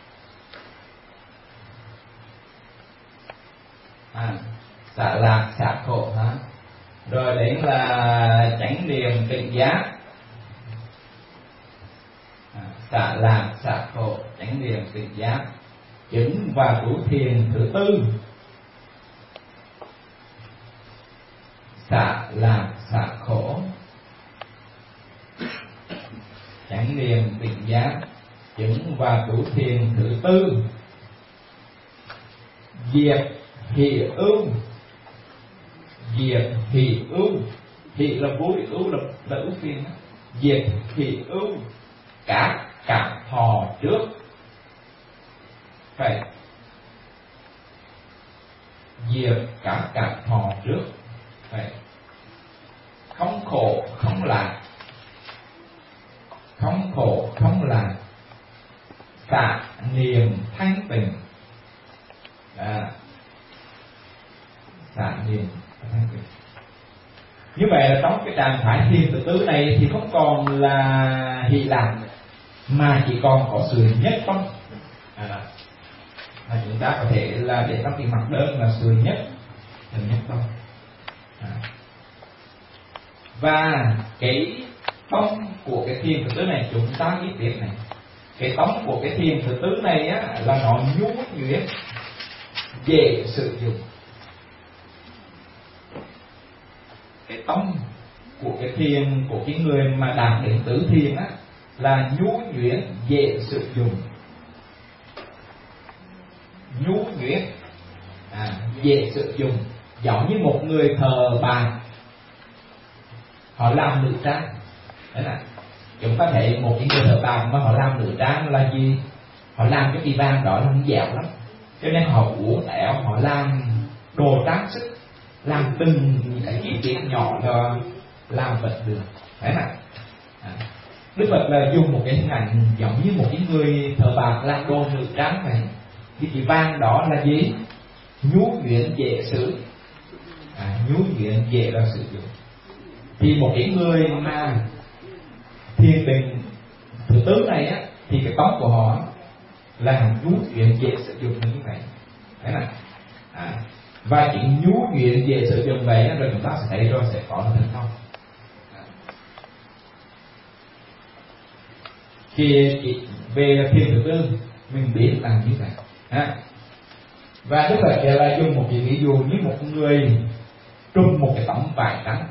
Xả lạc xả khổ hả? Rồi đến là chánh niệm tỉnh giác. Xả lạc xả khổ, chánh niệm tỉnh giác, chứng và cứu thiền thứ tư. Xả lạc xả khổ, chánh niệm tỉnh giác, chứng và cứu thiền thứ tư. Diệt hỷ ưu. Diệt hỷ ưu. Hỷ là vui, ưu là ưu phiền. Diệt hỷ ưu các cảm thọ trước. Phải diệt các cảm thọ trước. Phải không khổ không lạc. Không khổ không lạc. Xả niềm thanh tịnh. Xả niềm thanh tịnh. Như vậy là trong cái trạng thái thiền thứ tư này thì không còn là hỷ lạc, mà chỉ còn có sự nhất tâm. Mà chúng ta có thể là để trong cái mặt đơn là sự nhất tâm. Và cái tông của cái thiền thứ tư này chúng ta biết này, cái tông của cái thiền thứ tư này á, là nó nhu nhuyễn, dễ sử dụng. Cái tông của cái thiền của cái người mà đạt đến tứ thiền á là nhu nhuyễn, dễ sử dụng. Nhu nhuyễn, dễ sử dụng, giống như một người thờ bàn, họ làm nữ trang. Đấy là chúng ta thấy một cái người thợ bàn mà họ làm nữ trang là gì? Họ làm cái vàng đó nó dẻo lắm, cho nên họ uốn éo, họ làm đồ trang sức, làm từng cái chi tiết nhỏ là làm vật được. Đấy là Đức Phật là dùng một cái hình ảnh giống như một cái người thợ bạc làm đồ nữ trang này. Cái vàng đó là gì? Nhu nhuyễn dễ sử. Nhu nhuyễn dễ là sử dụng. Thì một cái người mà thiền định thứ tư này á, thì cái tóc của họ là nhu nhuyễn dễ sử dụng như vậy. Đấy là và chỉ nhu nhuyễn dễ sử dụng vậy rồi chúng ta sẽ thấy rồi sẽ có thành công. Khi về thiền thứ tư mình biết là như vậy. Và Đức Phật là dùng một cái ví dụ như một người trùm một cái tấm vải trắng.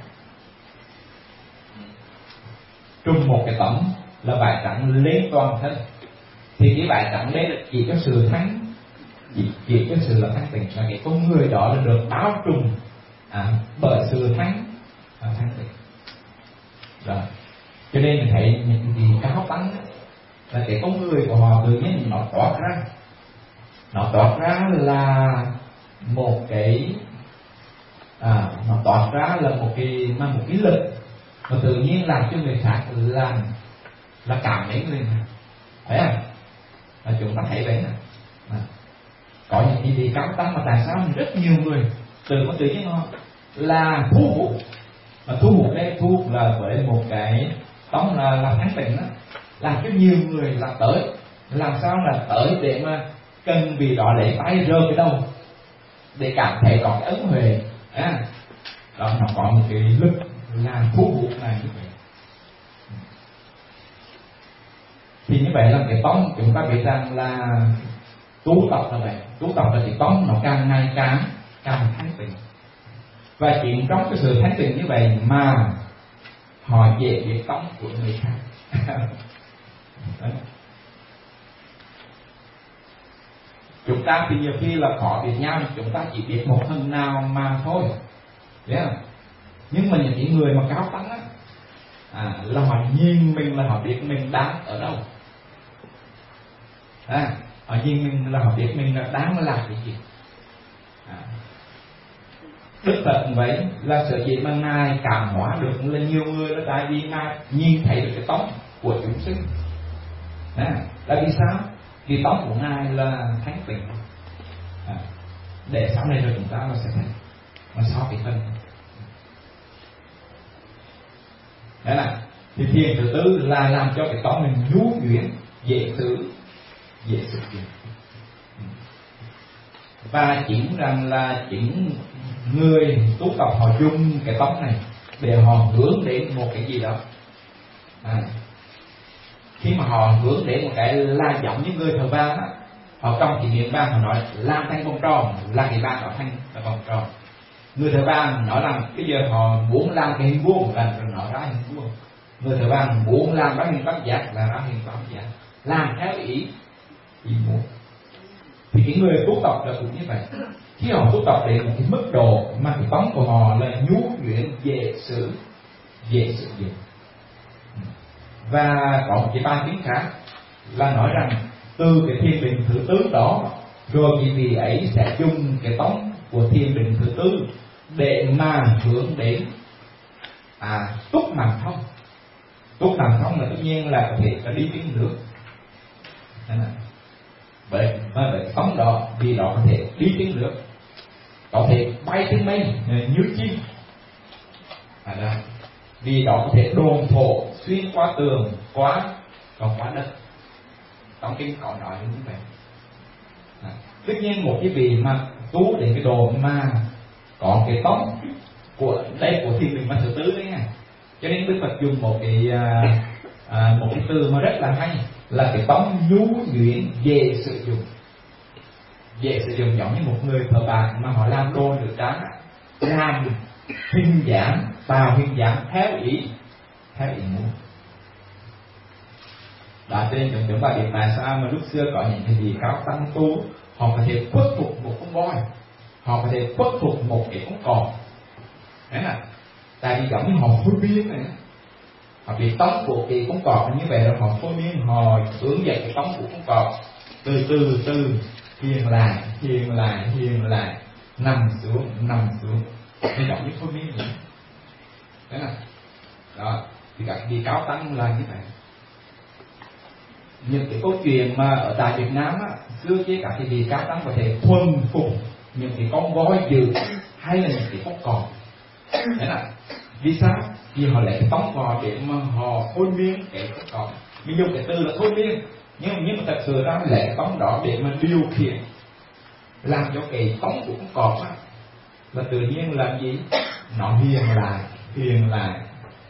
Trùm một cái tấm là vải trắng lên toàn thân, thì cái vải trắng lên chỉ có sự thắng, chỉ có sự là thắng tịnh, là cái con người đó là được bao trùm bởi sự thắng tịnh. Rồi cho nên mình thấy những gì cao tăng là cái con người của họ tự nhiên nó toát ra là một cái nó toát ra là một cái lực mà tự nhiên làm cho người khác là cảm thấy người này. Thấy không? Là chúng ta thấy vậy nè. Có những cái gì cao tăng mà tại sao rất nhiều người từ có tự nhiên họ là thu hút, mà thu hút đây thu hút là với một cái tóm là thắng tịnh đó, làm cho nhiều người là tới, làm sao là tới để mà cần vì đó để tay rơi cái đâu để cảm thấy có cái ấn huệ đó, nó có một cái lực là thu hút này như vậy. Thì như vậy là cái tông chúng ta biết rằng là tu tập là vậy, tu tập là cái tông nó càng ngày càng thánh tịnh, và chỉ trong cái sự thánh tịnh như vậy mà họ dễ biết tông của người khác. Chúng ta thì nhiều khi là khó biết nhau, chúng ta chỉ biết một phần nào mà thôi, biết không? Nhưng mà những cái người mà cao tăng á, là họ nhìn mình là họ biết mình đang ở đâu. Họ nhìn là họ biết mình là đáng làm cái gì. Đức Phật vậy là sự gì mà Ngài cảm hóa được là nhiều người đó, tại vì Ngài nhìn thấy được cái tánh của chúng sinh. Là vì sao? Vì tánh của Ngài là thánh tịnh. Để sau này rồi chúng ta nó sẽ thấy mà so cái thân. Đấy là thì thiền thứ tư là làm cho cái tánh mình nhu nhuyễn, dễ xử dụng. Và chính rằng là chính người tu tập họ dùng cái tóc này để họ hướng đến một cái gì đó. Khi mà họ hướng đến một cái là giống như người thợ vàng á, họ trong kỷ niệm vàng họ nói làm thành vòng tròn, là cái vàng đó thành là vòng tròn. Người thợ vàng nói rằng bây giờ họ muốn làm cái hình vuông là nó ra hình vuông. Người thợ vàng muốn làm ra hình tam giác là ra hình tam giác, làm theo ý muốn. Thì cái người tu tập là cũng như vậy. Khi họ tu tập đến một cái mức độ mà cái tánh của họ là nhu nhuyễn, dễ sử dụng. Và có một cái bài kinh khác là nói rằng từ cái thiền định thứ tư đó, rồi cái vị ấy sẽ dùng cái tánh của thiền định thứ tư để mà hướng đến túc mạng thông. Túc mạng thông là tất nhiên là có thể là đi trên nước. Bởi tấm đó, vì đó có thể đi trên nước, có thể bay trên mây như chim, vì đó có thể đồn thổ xuyên qua tường, qua đất. Trong kinh có nói như vậy. Tất nhiên một cái vị mà tu đến cái độ mà có cái tấm của đây của thiền định mà thứ tư đấy nha, cho nên Đức Phật dùng một cái từ mà rất là hay là cái tấm nhu nhuyễn, dễ sử dụng. Dễ sử dụng giống như một người thợ bạc mà họ làm đồ được trắng, làm hình dáng, tạo hình dáng theo ý muốn. Đã trên chúng ta biết tại sao mà lúc xưa có những cái vị cao tăng tu họ có thể khuất phục một con voi, họ có thể khuất phục một cái con cọp. Đấy là tại vì giống như họ phơi biên này, họ bị tóc của cái con cọp như vậy, rồi họ phơi biên, họ hướng dậy cái tóc của con cọp, từ thiền lại, nằm xuống, thì giống như phơi biên vậy. Đấy là đó, thì các vị cao tăng là như vậy. Những cái câu chuyện mà ở tại Việt Nam á, xưa kia các vị cao tăng có thể thuần phục những cái con voi dữ hay là những cái con cọp. Đấy là vì sao? Vì họ lấy cái tóc vào để mà họ thôi miên cái con cọp. Mình dùng cái từ là thôi miên, nhưng mà thật sự ra lấy cái tóc đó để mà điều khiển, làm cho cái tóc của con cọp á là tự nhiên làm gì? Nó hiền lại.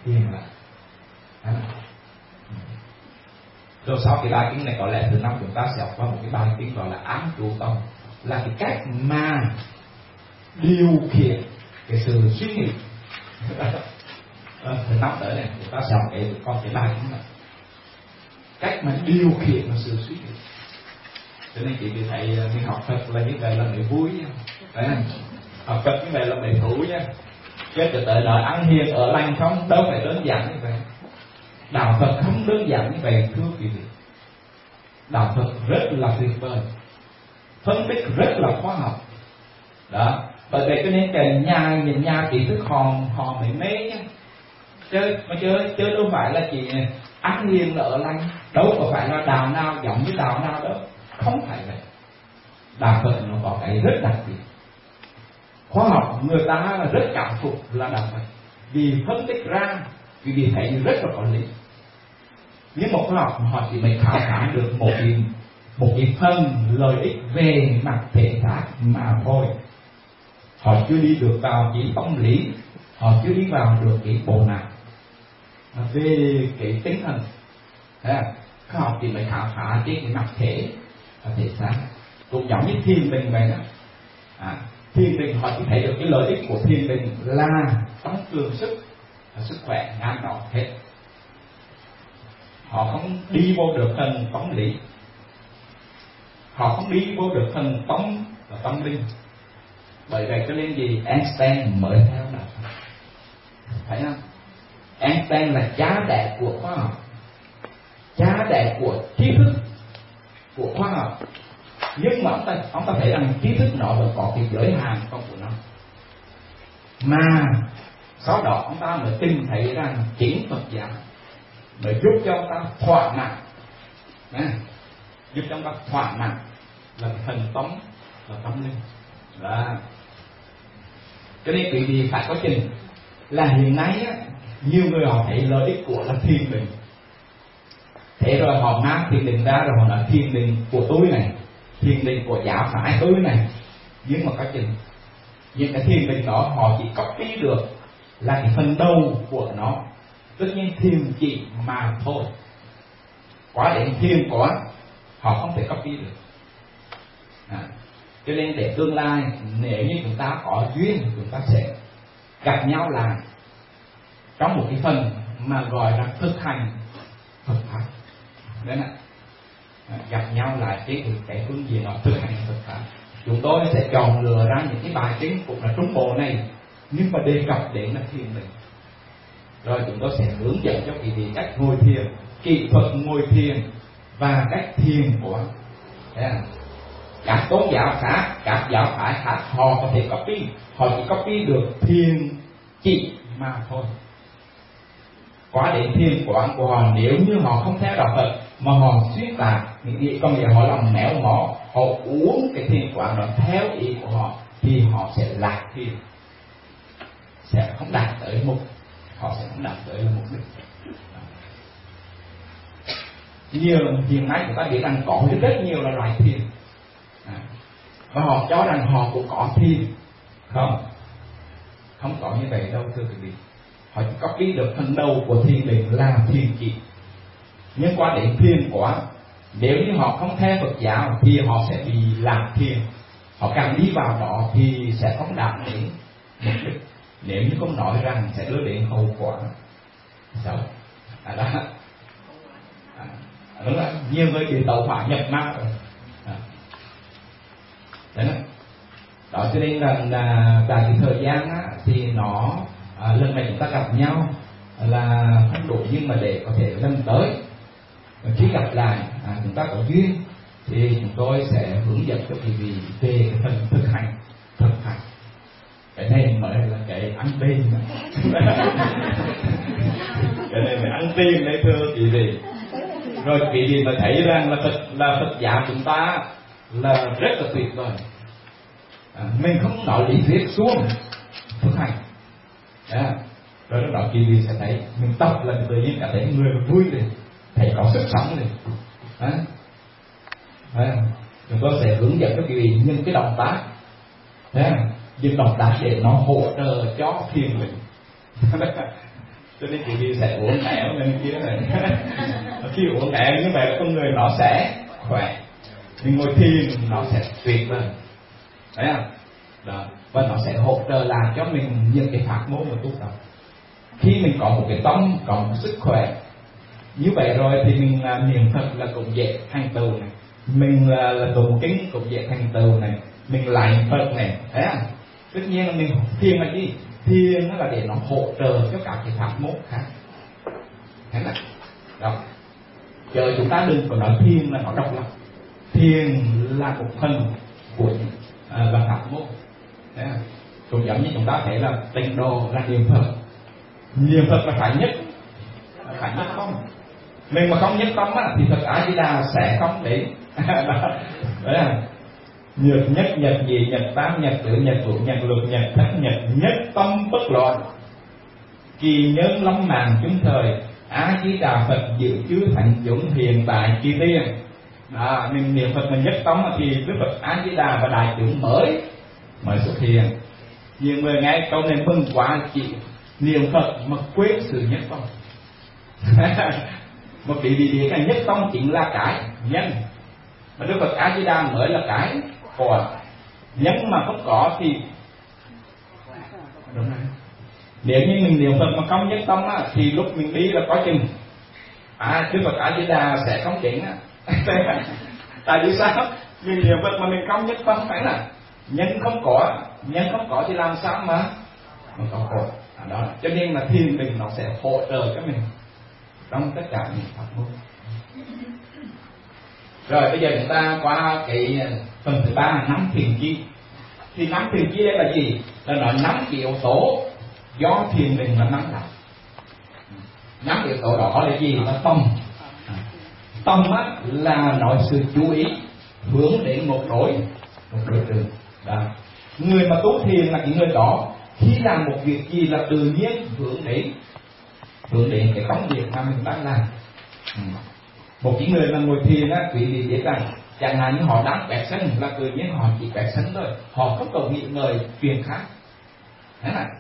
Rồi sau cái bài kinh này có lẽ từ năm chúng ta sẽ học qua một cái bài kinh gọi là ám trụ tâm, là cái cách mà điều khiển cái sự suy nghĩ. Từ năm tới này chúng ta sẽ học cái bài kinh này, cách mà điều khiển sự suy nghĩ. Cho nên chị thấy mình học Phật là như vậy là mới vui nha. Đấy, học Phật như vậy là mới thú nha. Chứ từ tới nói ăn hiền ở lành không, đâu phải đơn giản như vậy. Đạo Phật không đơn giản như vậy thưa quý vị. Đạo Phật rất là tuyệt vời, phân tích rất là khoa học. Đó, bởi vậy cho nên cái nhà trí thức họ mới mê nhá. Chứ đâu phải là chỉ ăn hiền là ở lành, đâu có phải là đạo nào giống như đạo nào đâu, không phải vậy. Đạo Phật nó có cái rất đặc biệt. Khoa học người ta là rất cảm phục là đạo Phật, vì phân tích ra, vì thấy rất là có lý. Nhưng một khoa học họ chỉ mới khảo phá được một cái phần lợi ích về mặt thể xác mà thôi. Họ chưa đi được vào cái tâm lý, họ chưa đi vào được cái bộ não về cái tinh thần. Khoa học chỉ mới khảo phá trên cái mặt thể xác. Cũng giống như thiền định vậy đó. Thiền định họ chỉ thấy được cái lợi ích của thiền định là tăng cường sức khỏe ngang đó hết. Họ không đi vô được phần tâm lý, họ không đi vô được phần tâm linh. Bởi vậy cho nên gì Einstein mới theo đạo Phật, phải không? Einstein là cha đẻ của khoa học, cha đẻ của tri thức. của khoa học, nhưng mà ông ta thấy rằng trí thức nó vẫn có cái giới hạn của nó, mà sau đó ông ta mới tìm thấy rằng chính Phật giáo mới giúp cho ông ta thỏa mãn, giúp cho ông ta thỏa mãn là thần tống, là tâm linh. Đó. Cho nên quý vị phải có chừng là hiện nay á, nhiều người họ thấy lợi ích của là thiền định, thế rồi họ mang thiền định ra rồi họ nói thiền định của tôi này, thiền định của giáo phái tôi này, nhưng mà có chừng những cái thiền định đó họ chỉ copy được là cái phần đầu của nó, tất nhiên thiền chỉ mà thôi, quá đến thiền quá họ không thể copy được. Cho nên để tương lai nếu như chúng ta có duyên, chúng ta sẽ gặp nhau lại trong một cái phần mà gọi là thực hành Phật pháp. Đấy nè, gặp nhau lại cái phương diện đó thực hành Phật pháp. Chúng tôi sẽ chọn lựa ra những cái bài chính cũng là trung bộ này, nhưng mà đề cập đến là thiền định. Rồi chúng tôi sẽ hướng dẫn cho quý vị cách ngồi thiền, kỹ thuật ngồi thiền và cách thiền của các tôn giáo khác, các giáo phái khác họ có thể copy, họ chỉ copy được thiền chỉ mà thôi. Quá đến thiền quán của họ, nếu như họ không theo đạo Phật mà họ xuyên tạc, có nghĩa họ làm méo mó, họ uống cái thiền quán đó theo ý của họ, thì họ sẽ lạc thiền, sẽ không đạt tới mục, họ sẽ không đạt tới mục đích. Nhiều hiện nay chúng ta biết rằng có rất nhiều là loại thiền, và họ cho rằng họ cũng có thiền. Không có như vậy đâu thưa quý vị. Họ chỉ copy được phần đầu của thiền định là thiền chỉ, nhưng qua đến thiền quá, nếu như họ không theo Phật giáo thì họ sẽ bị lạc thiền, họ càng đi vào đó thì sẽ không đạt đến mục đích, nếu như không nói rằng sẽ đưa đến hậu quả xấu. Đó. Đúng là nhiều người bị tẩu hỏa nhập ma rồi. Đó cho nên là tại cái thời gian á, thì nó lần này chúng ta gặp nhau là không đủ, nhưng mà để có thể lần tới khi gặp lại chúng ta có duyên thì chúng tôi sẽ hướng dẫn cho quý vị về cái phần thực hành. Cái này mới là cái ăn tiền. Cái này phải ăn tiền đấy thưa quý vị. Rồi quý vị mà thấy rằng là Phật giáo chúng ta là rất là tuyệt vời. Mình không nói lý thuyết xuống thực hành. Rồi lúc đó quý vị sẽ thấy mình tập là tự nhiên cảm thấy người vui rồi, thấy có sức sống rồi. Chúng tôi sẽ hướng dẫn cho quý vị những cái động tác, những động tác để nó hỗ trợ cho thiền định. Cho nên quý vị sẽ uống kẹo lên kia này. Khi uống kẹo như vậy con người nó sẽ khỏe, mình ngồi thiền nó sẽ tuyệt vời. Đấy không? Đó. Và nó sẽ hỗ trợ làm cho mình những cái pháp môn mà tốt đó. Khi mình có một cái tâm, có một sức khỏe như vậy rồi thì mình niệm Phật là cũng dễ thành tựu này, mình là tụng kinh cũng dễ thành tựu này, mình lại Phật này, thấy không? Tất nhiên là mình thiền là gì? Thiền nó là để nó hỗ trợ cho các cái pháp môn khác. Thế nào? Đó. Chờ chúng ta đừng có nói thiền là nó độc lập. Thiền là một phần của là pháp môn. Cũng giống như chúng ta thấy là tịnh độ là niệm Phật. Niệm Phật là phải nhất không? Mình mà không nhất tâm á, thì Phật A Di Đà sẽ không đến. Đấy là nhược nhất, nhật nhị, nhật tam, nhật tứ, nhật tụ, nhật lục, nhật thất, nhật nhất tâm bất loạn. Kỳ nhân lâm màn chúng thời, A Di Đà Phật dự chứa thành chúng hiện tại kỳ tiên. Mình niệm Phật mình nhất tâm thì Đức Phật A Di Đà và đại chúng mới xuất hiện. Nhiều người nghe câu này mừng quá, chị niệm Phật mà quên sự nhất tâm. Một vị biết là nhất tâm chính là cái nhân, mà Đức Phật A Di Đà mới là cái quả. Nhân mà không có thì đúng rồi. Nếu như mình niệm Phật mà không nhất tâm á, thì lúc mình đi là có chừng Đức Phật A Di Đà sẽ không chỉnh á. Tại vì sao? Mình niệm Phật mà mình không nhất tâm, phải là nhân không có thì làm sao mà có khổ. Đó, cho nên là thiền định nó sẽ hỗ trợ cho mình trong tất cả những pháp môn. Rồi bây giờ chúng ta qua cái phần thứ ba, nắm thiền chi. Thì nắm thiền chi đây là gì? Là nó nắm cái yếu tố do thiền định là nắm lại. Nắm yếu tố đó là gì? Là tâm. Tâm á là nói sự chú ý hướng đến một đối tượng. Đó. Người mà tu thiền là cái người đó khi làm một việc gì là tự nhiên hướng đến cái công việc mà mình đang làm. Một cái người mà ngồi thiền á, quý vị biết rằng chẳng hạn như họ đang quẹt sân là tự nhiên họ chỉ quẹt sân thôi, họ không cần nghĩ ngợi chuyện khác. Thế này,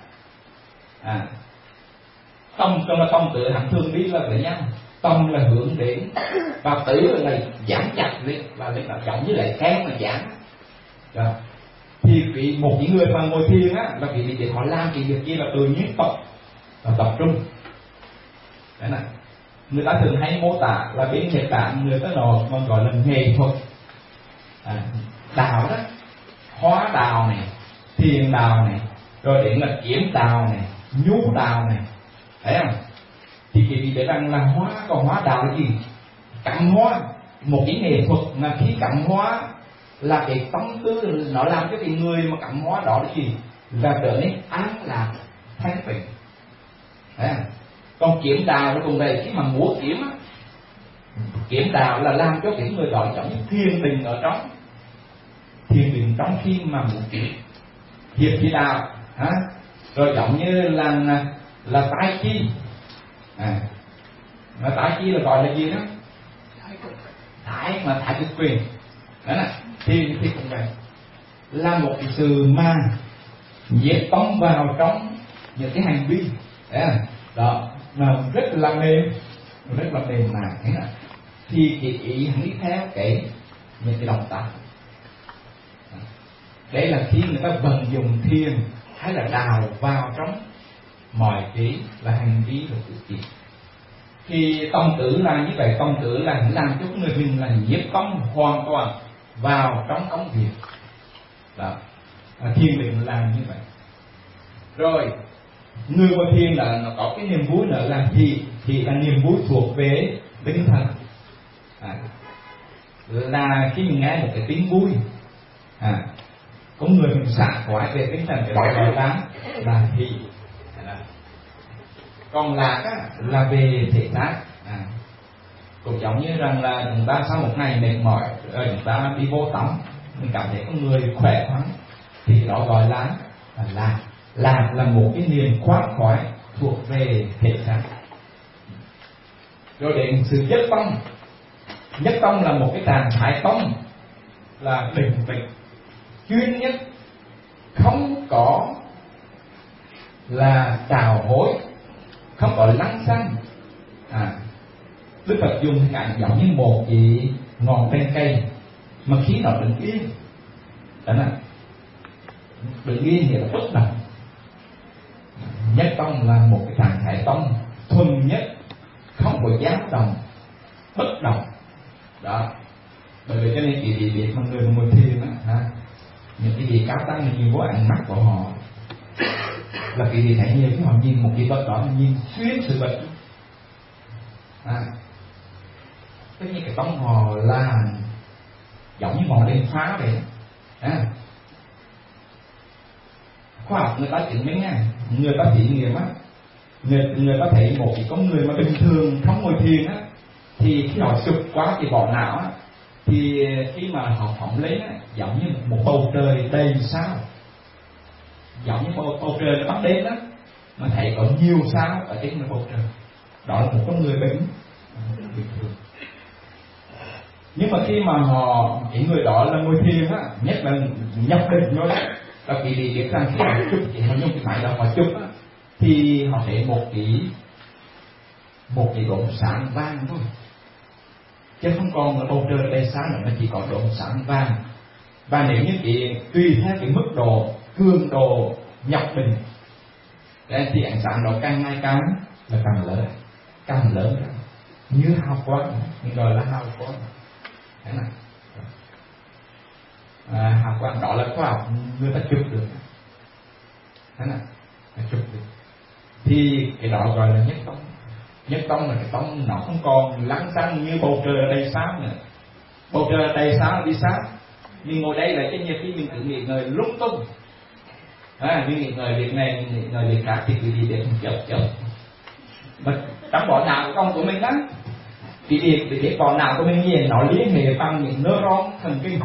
tâm trong là tâm tự hẳn thường đi là với nhau, tâm là hướng đến và tử là giảm chặt lên và lên là giống như lại kén là giảm. Đó. Thì một cái người mà ngồi thiền á là quý vị biết họ làm cái việc gì là tự nhiên tập trung. Thế này, người ta thường hay mô tả là bên Nhật Bản người ta còn gọi là nghệ thuật đạo đó, hóa đạo này, thiền đạo này, rồi đến là kiếm đạo này, nhu đạo này, thấy không? Thì quý vị biết rằng là hóa đạo là gì? Cặm hóa. Một cái nghệ thuật mà khi cặm hóa là cái tâm tư nó làm cho cái người mà cặm hóa đó là gì? Là trở nên an lạc, thanh tịnh. Thấy không? Còn kiếm đạo nó cùng đây, khi mà múa kiếm á, kiếm đạo là làm cho cái người đó giống như thiền định ở trong, thiền định trong khi mà múa kiếm. Hiệp chi đạo, rồi giống như là tái chi, mà tái chi là gọi là gì đó? Thái cực quyền. Đó là thì cũng vậy, là một cái sự mà nhiệt tâm vào trong những cái hành vi đó là rất là mềm mại. Thế nào thì cái ý hắn đi theo những cái động tác. Đấy là khi người ta vận dụng thiền hay là đào vào trong mọi cái là hành vi và cử chỉ. Thì tâm tử là như vậy, tâm tử là làm cho người mình là nhiếp tâm hoàn toàn vào trong công việc. Đó. Thiền định là như vậy. Rồi người qua thiền là nó có cái niềm vui nữa là thì là niềm vui thuộc về tinh thần. Là khi mình nghe một cái tiếng vui, có người mình xả khoái về tinh thần, cái đó gọi là thị. Còn lạc á, là về thể xác. Cũng giống như rằng là chúng ta sau một ngày mệt mỏi rồi chúng ta đi vô tắm, mình cảm thấy có người khỏe khoắn thì đó gọi là lạc. Lạc là một cái niềm khoan khoái thuộc về thể xác. Rồi đến sự nhất tâm. Nhất tâm là một cái trạng thái tâm là bình tĩnh, chuyên nhất, không có là trào hối, không có lăng xăng. Đức Phật dùng hình ảnh giống như một cái ngọn trên cây mà khi nó đứng yên, đó là đứng yên thì là bất động. Nhất tâm là một cái trạng thái tâm thuần nhất, không có dao động, bất động. Đó. Bởi vì cho nên chỉ biết mà người ngồi thiền á, những cái gì cao tăng nhìn vô ánh mắt của họ là cái gì thấy nhiều, cái họ nhìn một cái vật đó, nhìn xuyên sự vật. Tất nhiên cái tâm họ là giống như ngọn đèn phá vậy. Khoa học người ta chứng minh nha, người ta thí nghiệm á, người ta thấy một cái con người mà bình thường không ngồi thiền á, thì khi họ chụp qua cái vỏ não á, thì khi mà họ phóng lên á, giống như một bầu trời đầy sao, giống như bầu trời nó bắt đến đó, mà thấy có nhiều sao ở trên bầu trời. Đó là một con người bình thường. Nhưng mà khi mà cái người đó là ngồi thiền á, nhất là nhập định thôi, là kỳ biết rằng khi họ chụp, họ dùng cái máy đó họ chụp á, thì họ thấy một cái đốm sáng vàng thôi, chứ không còn là bầu trời đầy sáng nữa, mà chỉ có đốm sáng vàng. Và nếu như tùy theo cái mức độ cường độ nhập định thì ánh sáng đó càng ngày càng là càng lớn như hào quang, mình gọi là hào quang. Thế này, hào quang đó là khoa học người ta chụp được. Thế này, chụp được thì cái đó gọi là nhất tâm. Nhất tâm là cái tâm nó không còn lắng xăng như bầu trời ở đây sáng nữa, bầu trời đầy sao đi sáng, mình ngồi đây là cái nhiều khi mình cứ nghỉ ngơi lung tung, mình nghỉ ngơi việc này, mình nghỉ ngơi việc khác thì cứ đi để chậm mà trong bộ não của mình đó, thì để bộ não của mình nhìn nó liên hệ bằng những neuron thần kinh,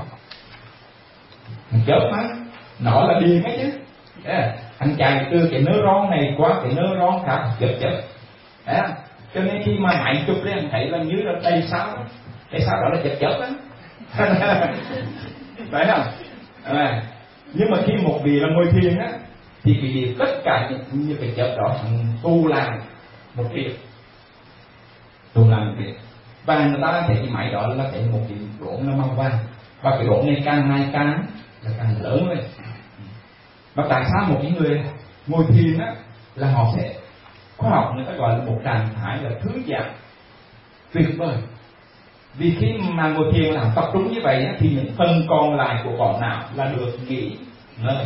chớp mắt nó là điên ấy chứ. Anh chạy từ cái neuron này qua cái neuron khác chớp. Cho nên khi mà máy chụp lên anh thấy là như là đầy sao, cái sao đó là chớp á. Phải không? Nhưng mà khi một vị là ngồi thiền á, thì vì tất cả những cái chớp đó tu làm một việc, và người ta thấy cái máy đó là cái một cái đốm nó màu vàng, và cái đốm này càng ngày càng là càng lớn lên. Và tại sao một cái người ngồi thiền á là họ sẽ khoa học người ta gọi là một trạng thái là thư giãn tuyệt vời. Vì khi mà ngồi thiền làm tập trung như vậy á, thì những phần còn lại của bộ não là được nghỉ ngơi.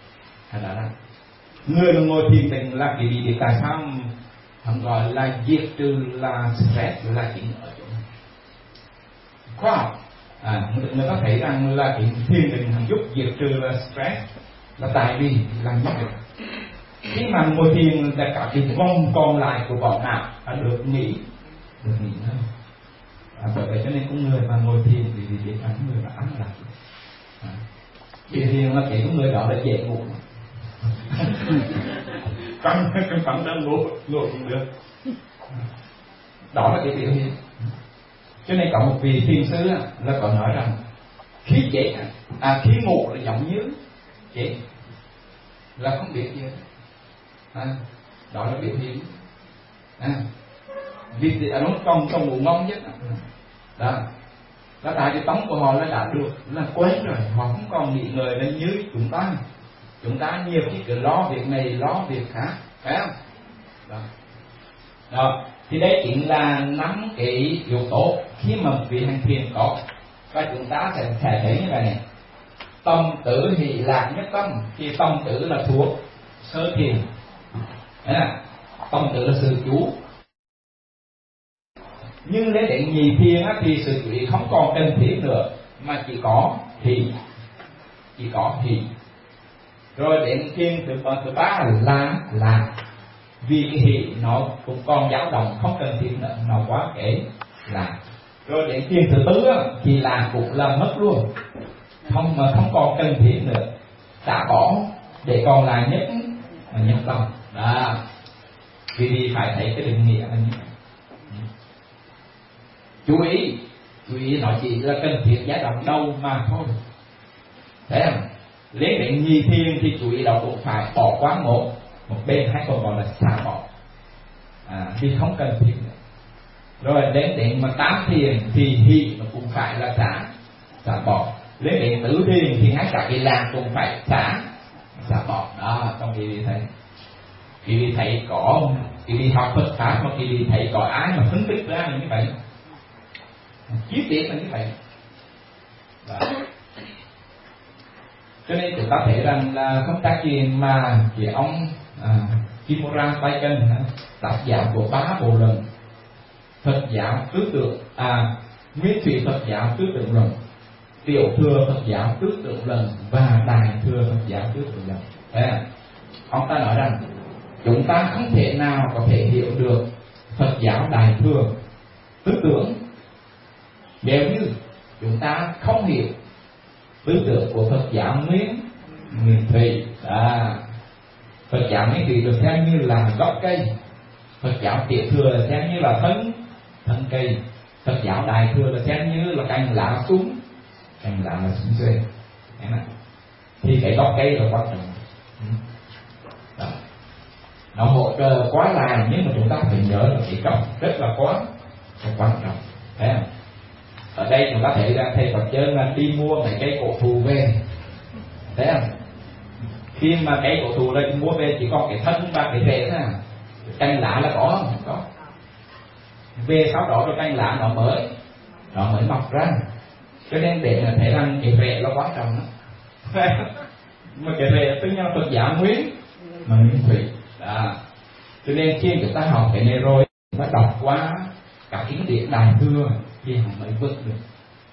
Người mà ngồi thiền định là cái gì? Tại sao hắn gọi là diệt trừ là stress là chính ở chỗ này. Khoa học người ta thấy rằng là cái thiền định hắn giúp diệt trừ là stress là tại vì là như vậy. Khi mà ngồi thiền là cả cái vòng còn lại của bộ não được nghỉ ngơi. Bởi vậy cho nên con người mà ngồi thiền thì biết là người mà ấm lại. Thiền là cái người đó là dễ ngủ. Căng đang ngủ cũng được. Đó là cái biểu hiện. Cho nên có một vị thiền sư là có nói rằng khi chết khi ngủ là giống như chết, là không biết gì hết. Đó là biểu hiện. Vì nó còn ngủ ngon nhất đó. Đó tại cái tống của họ là đã được là quen rồi, họ không còn nghỉ ngơi lên như chúng ta nhiều khi cứ lo việc này lo việc khác, phải không? Đó. Thì đây chính là 5 cái yếu tố khi mà vị hành thiền có, và chúng ta sẽ thấy như vậy này. Tâm tử hỷ lạc nhất tâm, thì tâm tử là thuộc sơ thiền, tâm tử là sự chú. Nhưng đến nhị thiền thì sự chú ý không còn cần thiết nữa, mà chỉ có hỷ. Rồi đến thiền thứ ba là vì cái hỷ nó cũng còn dao động, không cần thiết nữa, nó quá kể là. Rồi đến thiền thứ tư thì là cũng là mất luôn, không còn cần thiết nữa, xả bỏ để còn lại nhất tâm. Đó. Vì phải thấy cái định nghĩa là như vậy. Chú ý nó chỉ là cần thiết giá động đâu mà thôi. Thấy không? Lấy đến nhị thiền thì chú ý đó cũng phải bỏ qua một bên, hay còn gọi là xả bỏ, vì không cần thiết nữa. Rồi đến mà tám thiền thì hỷ nó cũng phải là xả bỏ. Lấy đến tứ thiền thì ngay cả cái làm cũng phải xả bỏ. Đó, trong khi thấy có khi học Phật pháp, mà khi thấy có ai mà phân tích ra như vậy, chi tiết là như vậy. Đó. Cho nên chúng ta thấy rằng là không tác chuyện mà chỉ ông Kimura Baiken, tác giả của 3 bộ luận Phật giáo tứ tượng, nguyên thủy Phật giáo tứ tượng luận, tiểu thừa Phật giáo tứ tượng luận và đại thừa Phật giáo tứ tượng luận. Ông ta nói rằng chúng ta không thể nào có thể hiểu được Phật giáo đại thừa tứ tưởng nếu như chúng ta không hiểu tư tưởng của Phật giáo nguyên thủy. Phật giáo nguyên thủy được xem như là gốc cây, Phật giáo tiểu thừa là xem như là thân cây, Phật giáo đại thừa là xem như là cành lá súng xuê. Thì cái gốc cây là quan trọng. Đó. Nó hỗ trợ quá là, nhưng mà chúng ta phải nhớ là cái gốc rất là quan trọng. Thấy không? Ở đây chúng ta thấy ra thầy Phật chơi là đi mua mấy cây cổ thụ về, thấy không? Khi mà cây cổ thụ đây mua về chỉ còn cái thân và cái rễ thôi, cành lá là có không? Có. Về sau đó rồi cành lá nó mới mọc ra. Cho nên để là thấy rằng cái rễ là quan trọng đó. Mà cái rễ tức nhau Phật giáo nguyên thủy. Đó. Cho nên khi chúng ta học cái này rồi, chúng ta đọc qua các kinh điển đại thừa thì không mới vượt được.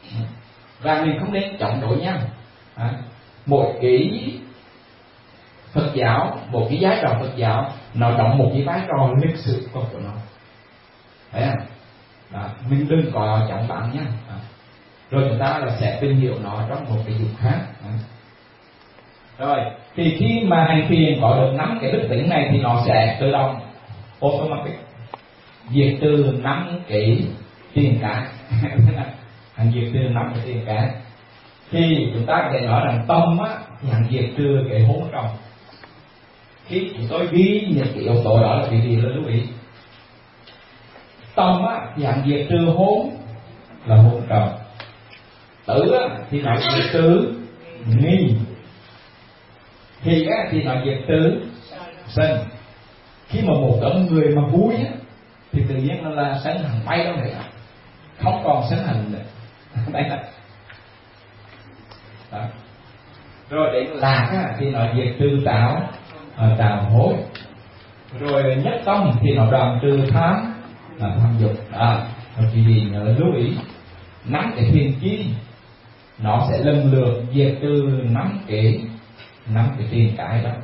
Và mình không nên chống đối nhau. Một cái Phật giáo, một cái giá trò Phật giáo nó đóng một cái vai trò lịch sử của nó, thấy không? Đó, mình đừng có chống bán nhá. Rồi chúng ta là sẽ tìm hiểu nó trong một cái dụng khác. Rồi thì khi mà hành thiền có được 5 cái đức tính này thì nó sẽ tự động automatic diệt trừ 5 cái tiền cái. Hành diệt trừ 5 cái tiền cái thì chúng ta có thể nói rằng tâm á thì hành diệt trừ cái hỗn trồng. Khi chúng tôi ghi những cái yếu tố đó là cái gì là lưu ý. Tâm á thì hành diệt trừ hỗn là hỗn trồng. Tử á thì nó diệt trừ nghi. Thì á thì nó diệt trừ sân. Khi mà một tấm người mà vui á thì tự nhiên nó là sân hẳn bay đâu này, không còn sân hẳn nữa. Đấy là đó. Rồi đến lạc á thì nó diệt trừ tạo hối. Rồi nhất tâm thì nó đoạn trừ tham là tham dục. Rồi quý vị nhớ lưu ý 5 cái thiền chi nó sẽ lần lượt diệt trừ 5 cái tiền cái đó.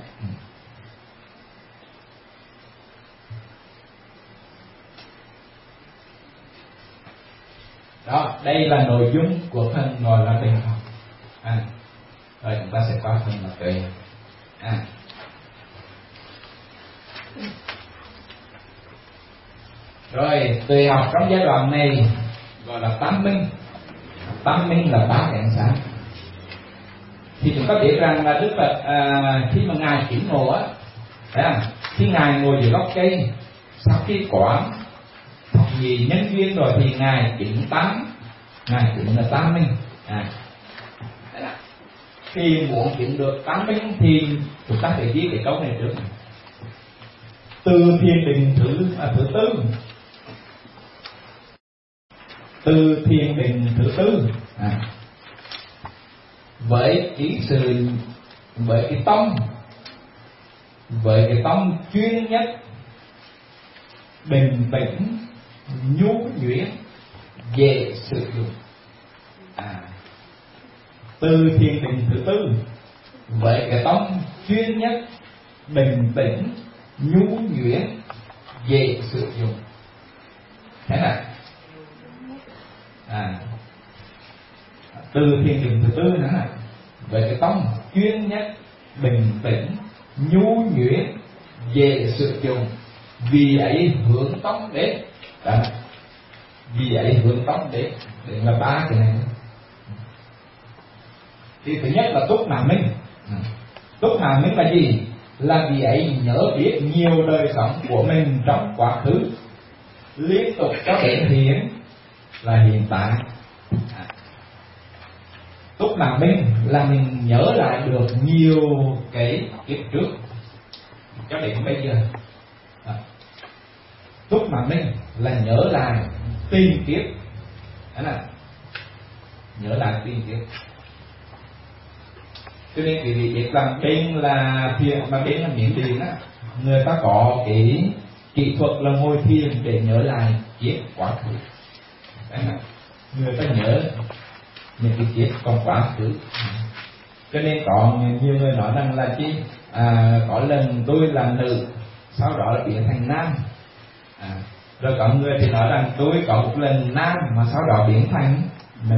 Đó, đây là nội dung của phần gọi là bình học. Rồi chúng ta sẽ qua phần là tuệ. Rồi tuệ học trong giai đoạn này gọi là tám minh. Tám minh là 3 cái ánh sáng. Thì chúng ta biết rằng là Đức Phật khi mà ngài chứng ngộ á, khi ngài ngồi dưới gốc cây, sau khi quán thập nhị nhân duyên rồi thì ngài chứng là tám minh. Khi muốn chứng được tám minh thì chúng ta phải ghi cái câu này trước. Từ thiền định thứ tư. Từ thiền định thứ tư với cái tâm chuyên nhất, bình tĩnh, nhu nhuyễn, dễ sử dụng. Từ thiền định thứ tư với cái tâm chuyên nhất, bình tĩnh, nhu nhuyễn, dễ sử dụng. Thế nào? Từ thiền định thứ tư nữa này với cái tâm chuyên nhất, bình tĩnh, nhu nhuyễn, dễ sử dụng, vì ấy hướng tâm đến. Vì ấy hướng tâm đến. Để là 3 cái này. Thì thứ nhất là túc mạng minh. Túc mạng minh là gì? Là vì ấy nhớ biết nhiều đời sống của mình trong quá khứ, liên tục cho đến hiện là hiện tại. Túc mạng minh là mình nhớ lại được nhiều cái kiếp trước cho đến bây giờ. Túc mạng minh là nhớ lại tiền kiếp. Đó là nhớ lại tiền kiếp. Cho nên quý vị biết rằng bên là thiền, mà bên là Miến Điện á, người ta có cái kỹ thuật là ngồi thiền để nhớ lại kiếp quá khứ. Người ta nhớ những cái kiếp còn quá khứ. Cho nên có nhiều người nói rằng là có lần tôi là nữ, sau đó là biến thành nam. Rồi có người thì nói rằng tôi có một lần nam mà sau đó biến thành nữ.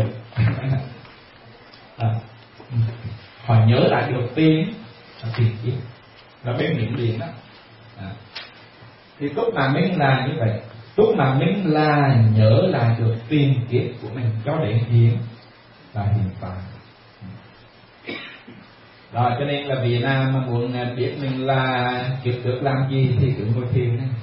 Họ nhớ lại được tiền kiếp là bên Miến Điện đó. Thì túc mạng minh là như vậy. Túc mạng minh là nhớ lại được tiền kiếp của mình cho đến hiện và hiện tại. Rồi cho nên là Việt Nam mà muốn biết mình là kiếp trước làm gì thì cứ ngồi thiền này.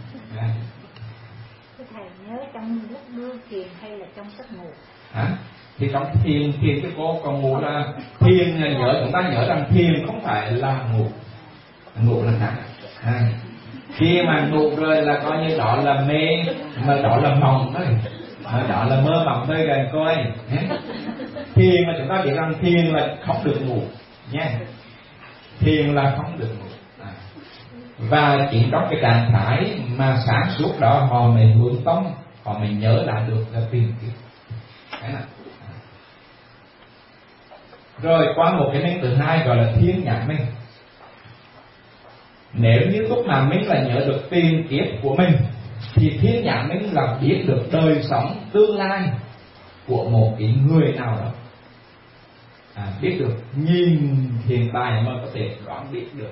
Thầy nhớ trong lúc đưa thiền hay là trong giấc ngủ? Thì trong thiền cái cô còn ngủ là thiền, nhớ chúng ta nhớ rằng thiền không phải là ngủ là khác. Khi mà ngủ rồi là coi như đó là mê, mà đó là mộng thôi, mà đó là mơ mộng thôi rồi coi. Thiền mà chúng ta biết rằng thiền là không được ngủ nha. Thiền là không được ngủ. Và chỉ trong cái trạng thái mà sáng suốt đó họ mới hướng tâm, họ mới nhớ lại được là tiền kiếp. Rồi qua một cái minh thứ hai gọi là thiên nhãn minh. Nếu như lúc nào mình là nhớ được tiền kiếp của mình thì thiên nhãn minh là biết được đời sống tương lai của một cái người nào đó, biết được, nhìn hiện tại mà có thể đoán biết được,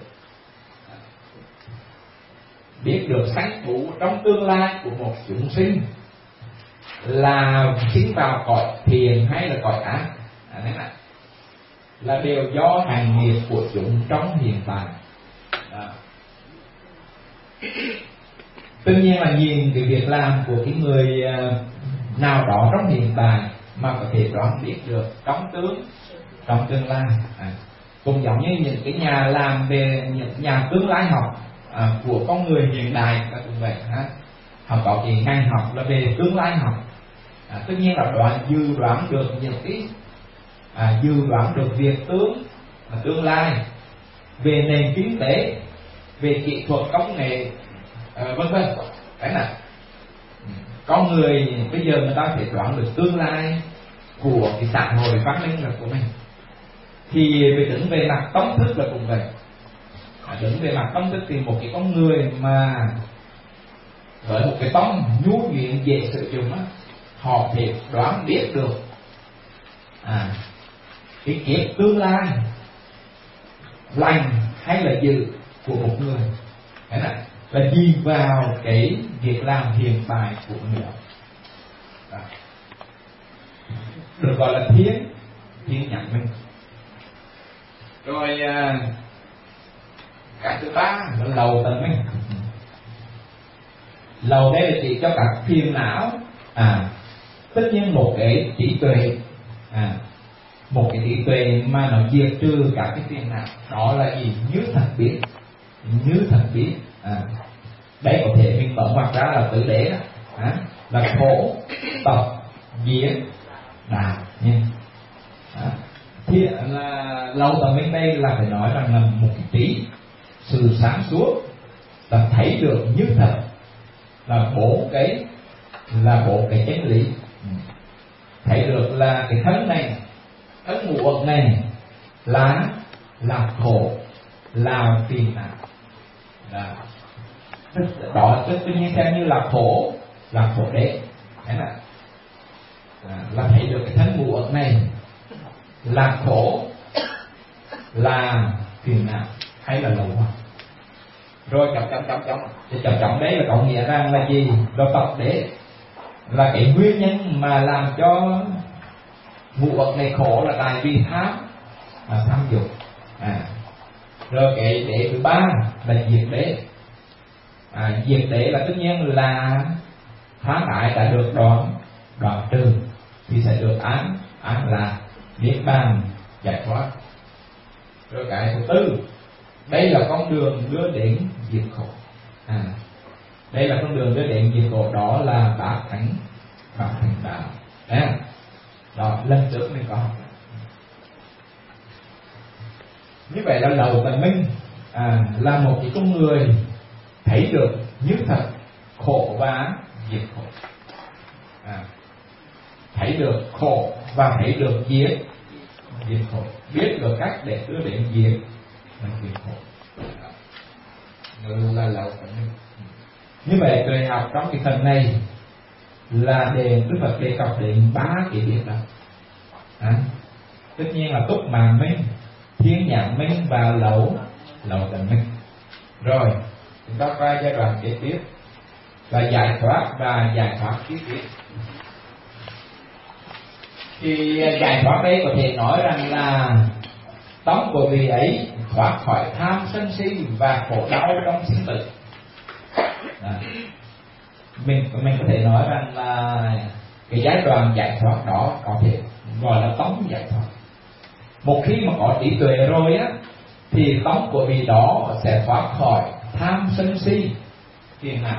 biết được sanh thú trong tương lai của một chúng sinh là sinh vào cõi thiện hay là cõi ác, là đều do hành nghiệp của chúng trong hiện tại. Tất nhiên là nhìn cái việc làm của cái người nào đó trong hiện tại mà có thể đoán biết được trong tương lai. Cũng giống như những cái nhà làm về những nhà tương lai học của con người hiện đại là cũng vậy ha. Họ có cái ngành học là về tương lai học. Tất nhiên là dự đoán được những cái dự đoán được việc tương lai về nền kinh tế, về kỹ thuật công nghệ, vân vân. Cái này con người bây giờ người ta phải đoán được tương lai của cái xã hội văn minh là của mình. Thì về đứng về mặt tâm thức là cũng vậy. Đứng về mặt tâm thức thì một cái con người mà với một cái tâm nhu nhuyễn dễ sử dụng á, họ thể đoán biết được cái kiếp tương lai lành hay là dữ của một người. Cái này là nhìn vào cái việc làm hiện tại của người đó. Được gọi là thiên nhãn minh. Rồi cái thứ ba là lầu tận minh. Lầu đây là chỉ cho các phiền não. Tất nhiên một cái trí tuệ, một cái trí tuệ mà nó diệt trừ các cái phiền não. Đó là gì? Như thật biết. Đây có thể mình mở ngoặt ra là tứ đế đó, là khổ, tập, diệt, đạo nha. Thì là lâu tầm bên đây là phải nói rằng là một cái trí, sự sáng suốt, là thấy được như thật, là bốn cái chân lý. Thấy được là cái thân này, thân ngũ uẩn này là khổ, là phiền não. Đó tất nhiên xem như là khổ đế. Thế là thấy được cái thân ngũ uẩn này là khổ, là phiền não hay là lậu hoặc. Rồi chậm đấy là có nghĩa rằng là gì? Đó tập đế là cái nguyên nhân mà làm cho ngũ uẩn này khổ là tại vì tham dục. Rồi cái đế thứ ba là diệt đế. Diệt đế là tất nhiên là tham ái đã được đoạn trừ thì sẽ được an lạc, niết bàn, giải thoát. Rồi cái thứ tư, đây là con đường đưa đến diệt khổ. Đây là con đường đưa đến diệt khổ, đó là bát thánh đạo. Đó, lần trước mình có học. Như vậy là lầu tận minh là một cái con người thấy được như thật khổ và diệt khổ. Thấy được khổ và thấy được diệt khổ, biết được cách để đưa đến diệt khổ. Là lầu tận minh. Như vậy tuệ học trong cái phần này là Đức Phật đề cập đến ba cái biết đó. Tất nhiên là túc mạng minh, thiên nhãn minh và lầu tận minh. Rồi chúng ta qua giai đoạn kế tiếp là giải thoát và giải thoát kế tiếp. Thì giải thoát đây có thể nói rằng là tâm của vị ấy thoát khỏi tham sân si và khổ đau trong sinh tử. Mình có thể nói rằng là cái giai đoạn giải thoát đó có thể gọi là tấm giải thoát. Một khi mà có trí tuệ rồi á, thì tấm của vị đó sẽ thoát khỏi tham sân si phiền não.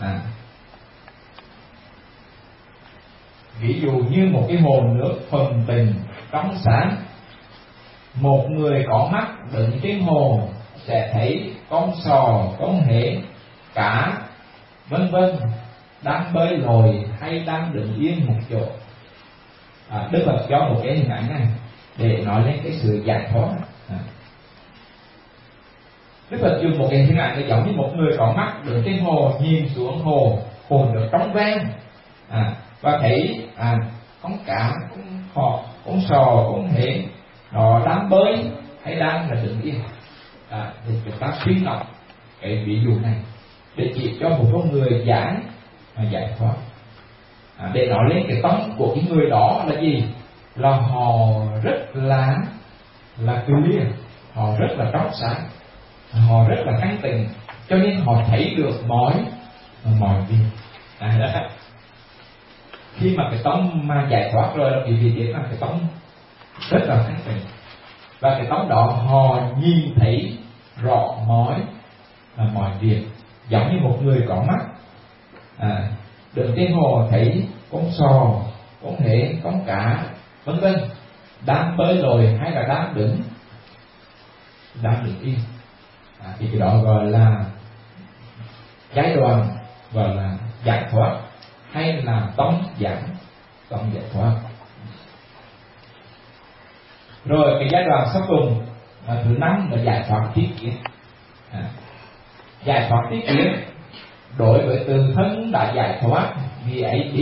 Ví dụ như một cái hồ nước thuần tình trong sáng, một người có mắt đứng trên hồ sẽ thấy con sò, con hễ, cá, vân vân đang bơi lội hay đang đứng yên một chỗ. Đức Phật cho một cái hình ảnh này để nói lên cái sự giải thoát. Đức Phật dùng một cái hình ảnh là giống như một người có mắt đứng trên hồ, nhìn xuống hồ, hồ nước trong veo, và thấy con cá, con hò, con sò, con hến nó đang bơi hay đang là đứng yên. Thì chúng ta suy ngẫm cái ví dụ này để chỉ cho một con người giải thoát, để nói lên cái tâm của cái người đó là gì, là họ rất là clear, họ rất là trong sáng, họ rất là thanh tịnh, cho nên họ thấy được mọi việc. Khi mà cái tâm mà giải thoát rồi là quý vị biết là cái tâm rất là thanh tịnh, và cái tâm đó họ nhìn thấy rõ mọi việc, giống như một người có mắt đứng trên hồ thấy con sò, con hến, con cá vân vân đang bơi lội hay là đang đứng yên, thì cái đó gọi là giai đoạn gọi là giải thoát, hay là tâm giải thoát. Rồi cái giai đoạn sau cùng thứ 5 là giải thoát tri kiến. Giải thoát tri kiến đối với tự thân đã giải thoát, vì ấy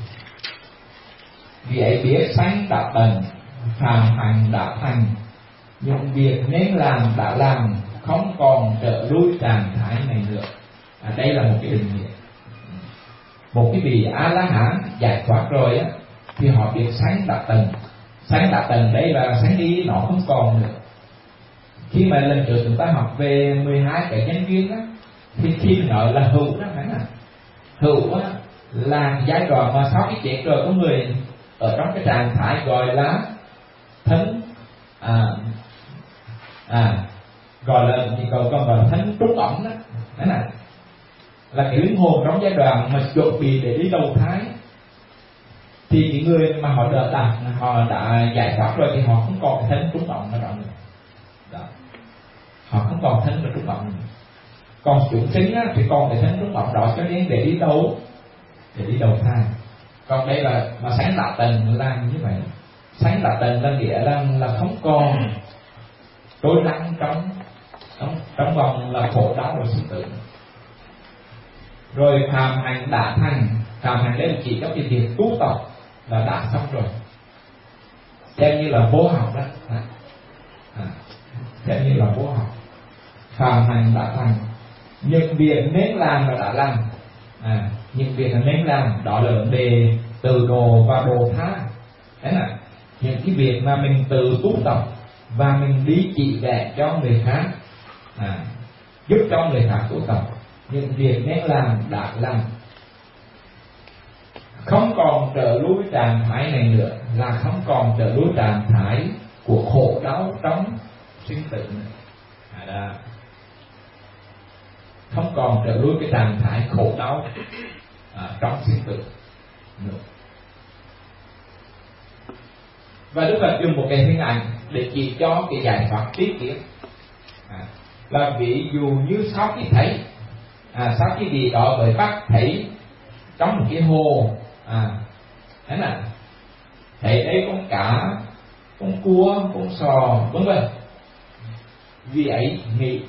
biết sanh đã tận, phàm hành đã thành, những việc nên làm đã làm, không còn trở lui trạng thái này nữa. Đây là một cái định nghĩa. Một cái vị A La Hán giải thoát rồi thì họ biết sanh đã tận. Sanh đã tận đây là sanh đi nó không còn nữa. Khi mà lần trước chúng ta học về 12 cái nhân duyên thì khi nói là hữu đó, phải không? Hữu là giai đoạn mà sau cái chết rồi có người ở trong cái trạng thái gọi là thánh, gọi là thánh trú ẩn đó, là cái linh hồn trong giai đoạn mà chuẩn bị để đi đầu thai. Thì những người mà họ đã giải thoát rồi thì họ không còn cái thân trú ẩn ở đó nữa. Họ không còn thân là trú ẩn nữa. Còn chúng sinh thì còn cái thân trú ẩn đó cho nên để đi đầu thai. Còn đây là mà sáng tạo tần là như vậy. Sáng tạo tần là nghĩa là không còn trôi lăn trong vòng là khổ đau và sinh tử. Rồi phàm hành đã thành. Phàm hành đây là chỉ có cái việc tu tập là đã xong rồi, xem như là vô học đó, xem như là vô học. Phàm hành đã thành, những việc nên làm là đã làm, những việc là nên làm đó là vấn đề từ đồ và đồ tha. Thế là những cái việc mà mình tự tu tập và mình đi chỉ dạy cho người khác, giúp cho người khác tu tập, những việc nên làm đã làm, không còn trở lui trạng thái này nữa, là không còn trở lui trạng thái của khổ đau trong sinh tử nữa. Không còn trở lui cái trạng thái khổ đau trong sinh tử nữa. Và Đức Phật dùng một cái hình ảnh để chỉ cho cái giải thoát tri kiến, là ví dụ như sau khi thấy, sau khi đi đó với mắt thấy trong một cái hồ, thế nào thấy đây con cá, con cua, con sò vân vân, vì ấy nghĩ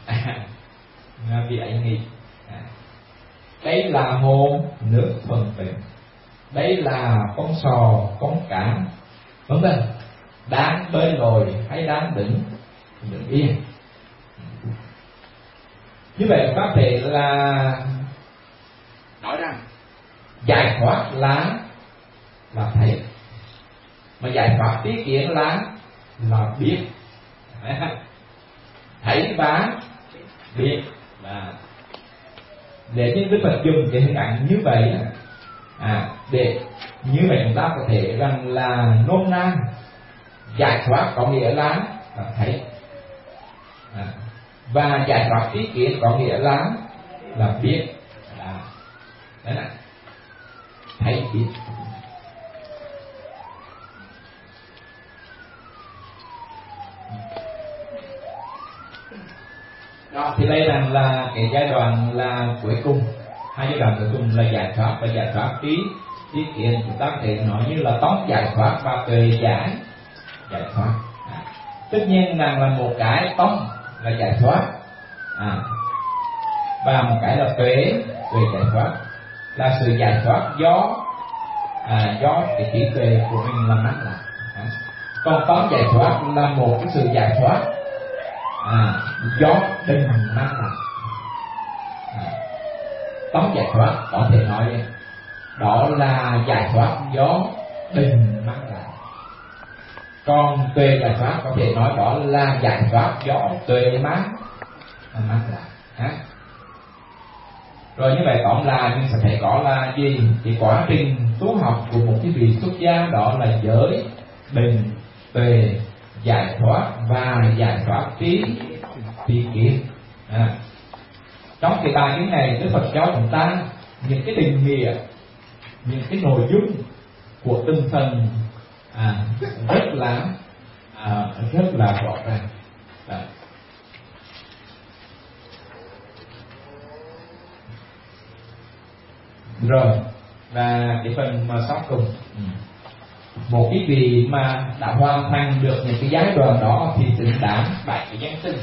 đây là hồ nước thuần tịnh, đây là con sò, con cá vân vân, đang bơi lội hay đang đứng yên. Như vậy có thể là nói rằng giải thoát là thấy, mà giải thoát tri kiến là biết. Thấy và biết. Để những Đức Phật dùng cái hình ảnh như vậy, để như vậy chúng ta có thể rằng là nôm na giải thoát có nghĩa là thấy, và giải thoát tri kiến có nghĩa là biết. Đấy là thấy biết. Đó, thì đây là cái giai đoạn là cuối cùng, hai giai đoạn cuối cùng là giải thoát và giải thoát tri kiến. Chúng ta có thể nói như là tóm giải thoát và tuệ giải. giải thoát. Tất nhiên rằng là một cái tông là giải thoát, và một cái là tuệ giải thoát, là sự giải thoát do cái trí tuệ của mình làm mắc lại. Còn tông giải thoát là một cái sự giải thoát do định mang lại. Tông giải thoát có thể nói đó là giải thoát do định mang lại. Còn tuệ giải thoát có thể nói đó là giải thoát do tuệ mang lại. Rồi như vậy tóm lại mình sẽ thấy có là gì? Thì quá trình tu học của một cái vị xuất gia đó là giới, định, tuệ, giải thoát và giải thoát trí kiến. Trong cái bài kinh này Đức Phật cho chúng ta những cái định nghĩa, những cái nội dung của từng phần rất là rõ ràng. Rồi, và cái phần mà sau cùng, một cái vị mà đã hoàn thành được những cái giai đoạn đó thì xứng đáng 7 cái danh xưng.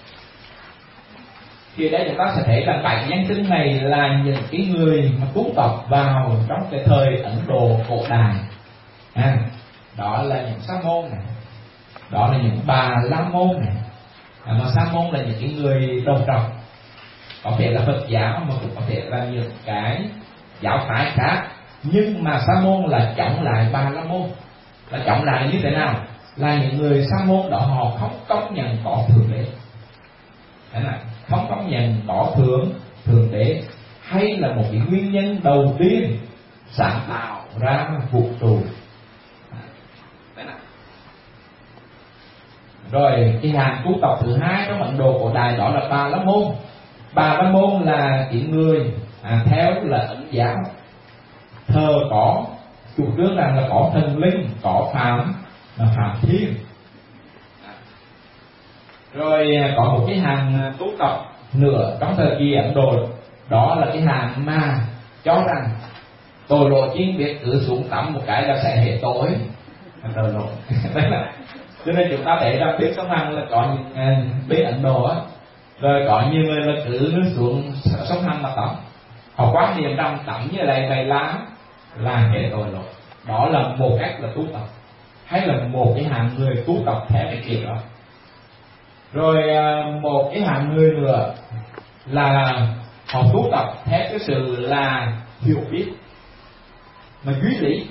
Thì đây chúng ta sẽ thấy là 7 cái danh xưng này là những cái người mà tu tập vào trong cái thời Ấn Độ cổ đại. Đó là những sa môn này, đó là những bà la môn này, mà sa môn là những cái người đồng trọc, có thể là Phật giáo mà cũng có thể là những cái giáo phái khác, nhưng mà sa môn là chống lại bà la môn. Là chống lại như thế nào? Là những người sa môn đó họ không công nhận có thượng đế, không công nhận có thượng đế, hay là một cái nguyên nhân đầu tiên sáng tạo ra vũ trụ. Rồi cái hàng tu tập thứ hai trong Ấn Độ cổ đại đó là Bà La Môn. Bà La Môn là cái người theo là Ấn giáo, thờ có chủ trương rằng là có thần linh, có phạm thiên. Rồi có một cái hàng tu tập nữa trong thời kỳ Ấn Độ, đó là cái hàng mà cho rằng tội lỗi chỉ biết cứ xuống tắm một cái là sẽ hệ tội lỗi. Cho nên chúng ta thấy rằng biết sông Hằng là có những bên Ấn Độ á, rồi có nhiều người là cứ xuống sông Hằng mà tắm, họ quan niệm rằng tắm như vậy là hệ tội lỗi. Đó là một cách là tu tập, hay là một cái hạng người tu tập theo cái kiểu đó. Rồi một cái hạng người nữa là họ tu tập theo cái sự là hiểu biết mà duy lý.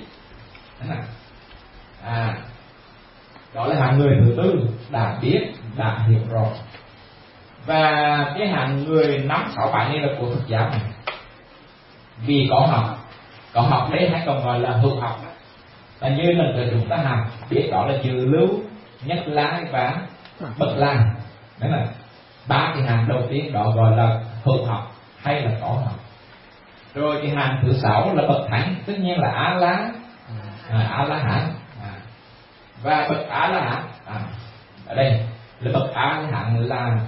Đó là hạng người thứ tư, đã biết, đã hiểu rõ. Và cái hạng người 5, 6, 7 này là của Phật giáo này. Vì có học đấy hay còn gọi là hữu học. Là như lần trước chúng ta học biết đó là dự lưu, nhất lai và bất lai. Đấy là 3 cái hạng đầu tiên đó gọi là hữu học hay là có học. Rồi cái hạng thứ 6 là bậc thánh, tất nhiên là A La Hán. Và bậc A La Hán ở đây là bậc A La Hán là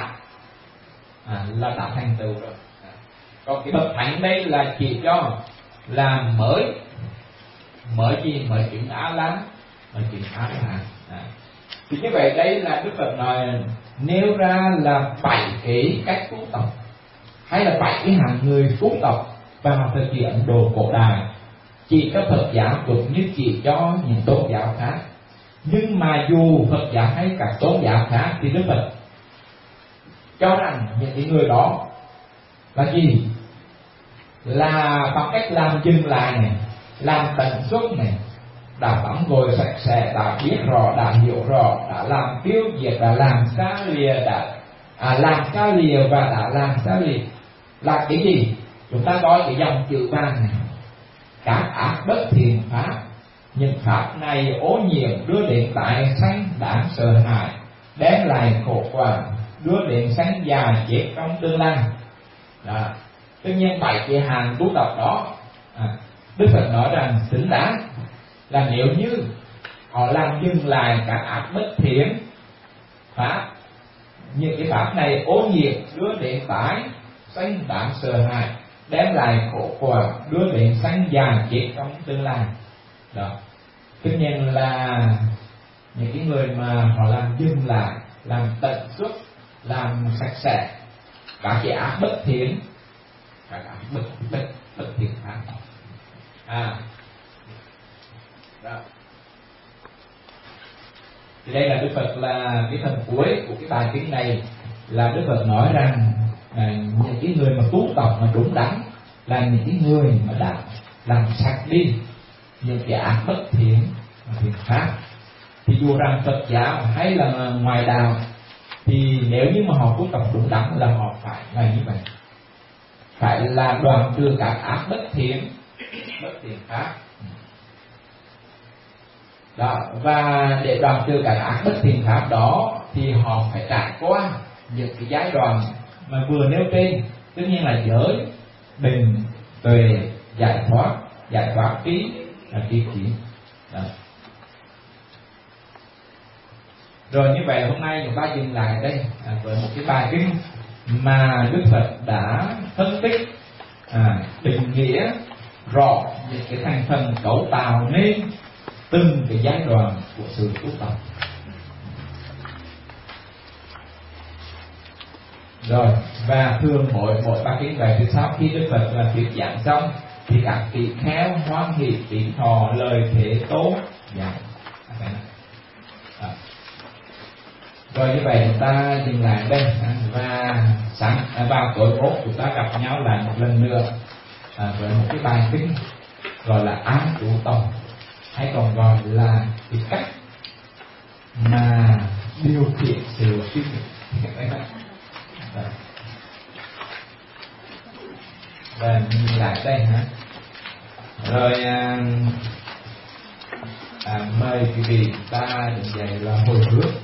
đã thành tựu rồi. Còn cái bậc thánh đây là chỉ cho là mới chứng A La, mới chứng A La Hán. Thì như vậy đây là Đức Phật nói nêu ra là 7 cái cách tu tập, hay là 7 cái hạng người tu tập vào thời kỳ Ấn Độ cổ đại, chỉ cho Phật giáo cũng như chỉ cho những tôn giáo khác. Nhưng mà dù Phật giáo hay các tôn giáo khác thì Đức Phật cho rằng những cái người đó là gì? Là bằng cách làm dừng lại này, làm tận xuất này, đã tắm gội sạch sẽ, đã biết rõ, đã hiểu rõ, đã làm tiêu diệt, đã làm xa lìa, làm xa lìa và đã làm xa lìa. Là cái gì? Chúng ta coi cái dòng chữ vàng này: các ác bất thiện pháp, những pháp này ô nhiễm, đưa đến tại sanh đáng sợ hãi, đem lại khổ quả, đưa đến sanh già chết trong tương lai. Đó. Tất nhiên 7 cái hàng tu tập đó, Đức Phật nói rằng xứng đáng là nếu như họ làm dừng lại các ác bất thiện pháp, những cái pháp này ô nhiễm, đưa đến tại sanh đáng sợ hãi, đem lại khổ quả, đưa đến sanh già chết trong tương lai. Đó. Tất nhiên là những cái người mà họ làm dừng lại, làm tận suất, làm sạch sẽ các cái ác bất thiện, các ác bất thiện khác. Đó. Thì đây là Đức Phật, là cái phần cuối của cái bài kinh này, là Đức Phật nói rằng những cái người mà tu tập mà đúng đắn là những cái người mà đã làm sạch đi những cái ác bất thiện khác. Thì dù rằng Phật giáo hay là ngoài đạo, thì nếu như mà họ tu tập đúng đắn là họ phải là như vậy, phải là đoạn trừ các ác bất thiện khác. Đó, và để đoạn trừ các ác bất thiện khác đó thì họ phải trải qua những cái giai đoạn mà vừa nêu trên, tất nhiên là giới, định, tuệ, giải thoát trí là tri kiến. Rồi như vậy hôm nay chúng ta dừng lại đây với một cái bài kinh mà Đức Phật đã phân tích, định nghĩa rõ những cái thành phần cấu tạo nên từng cái giai đoạn của sự tu tập. Rồi, và thường mỗi bài kinh vậy thì sau khi Đức Phật là thuyết giảng xong thì các vị khéo hoan hỷ kính thọ lời Thế Tôn dạy. Rồi như vậy chúng ta dừng lại đây, và vào tối mốt chúng ta gặp nhau lại một lần nữa với một cái bài kinh gọi là An Trú Tâm, hay còn gọi là cái cách mà điều khiển sự suy nghĩ. Và nhìn lại đây hả. Rồi mời quý vị ta đứng dậy là hồi hướng.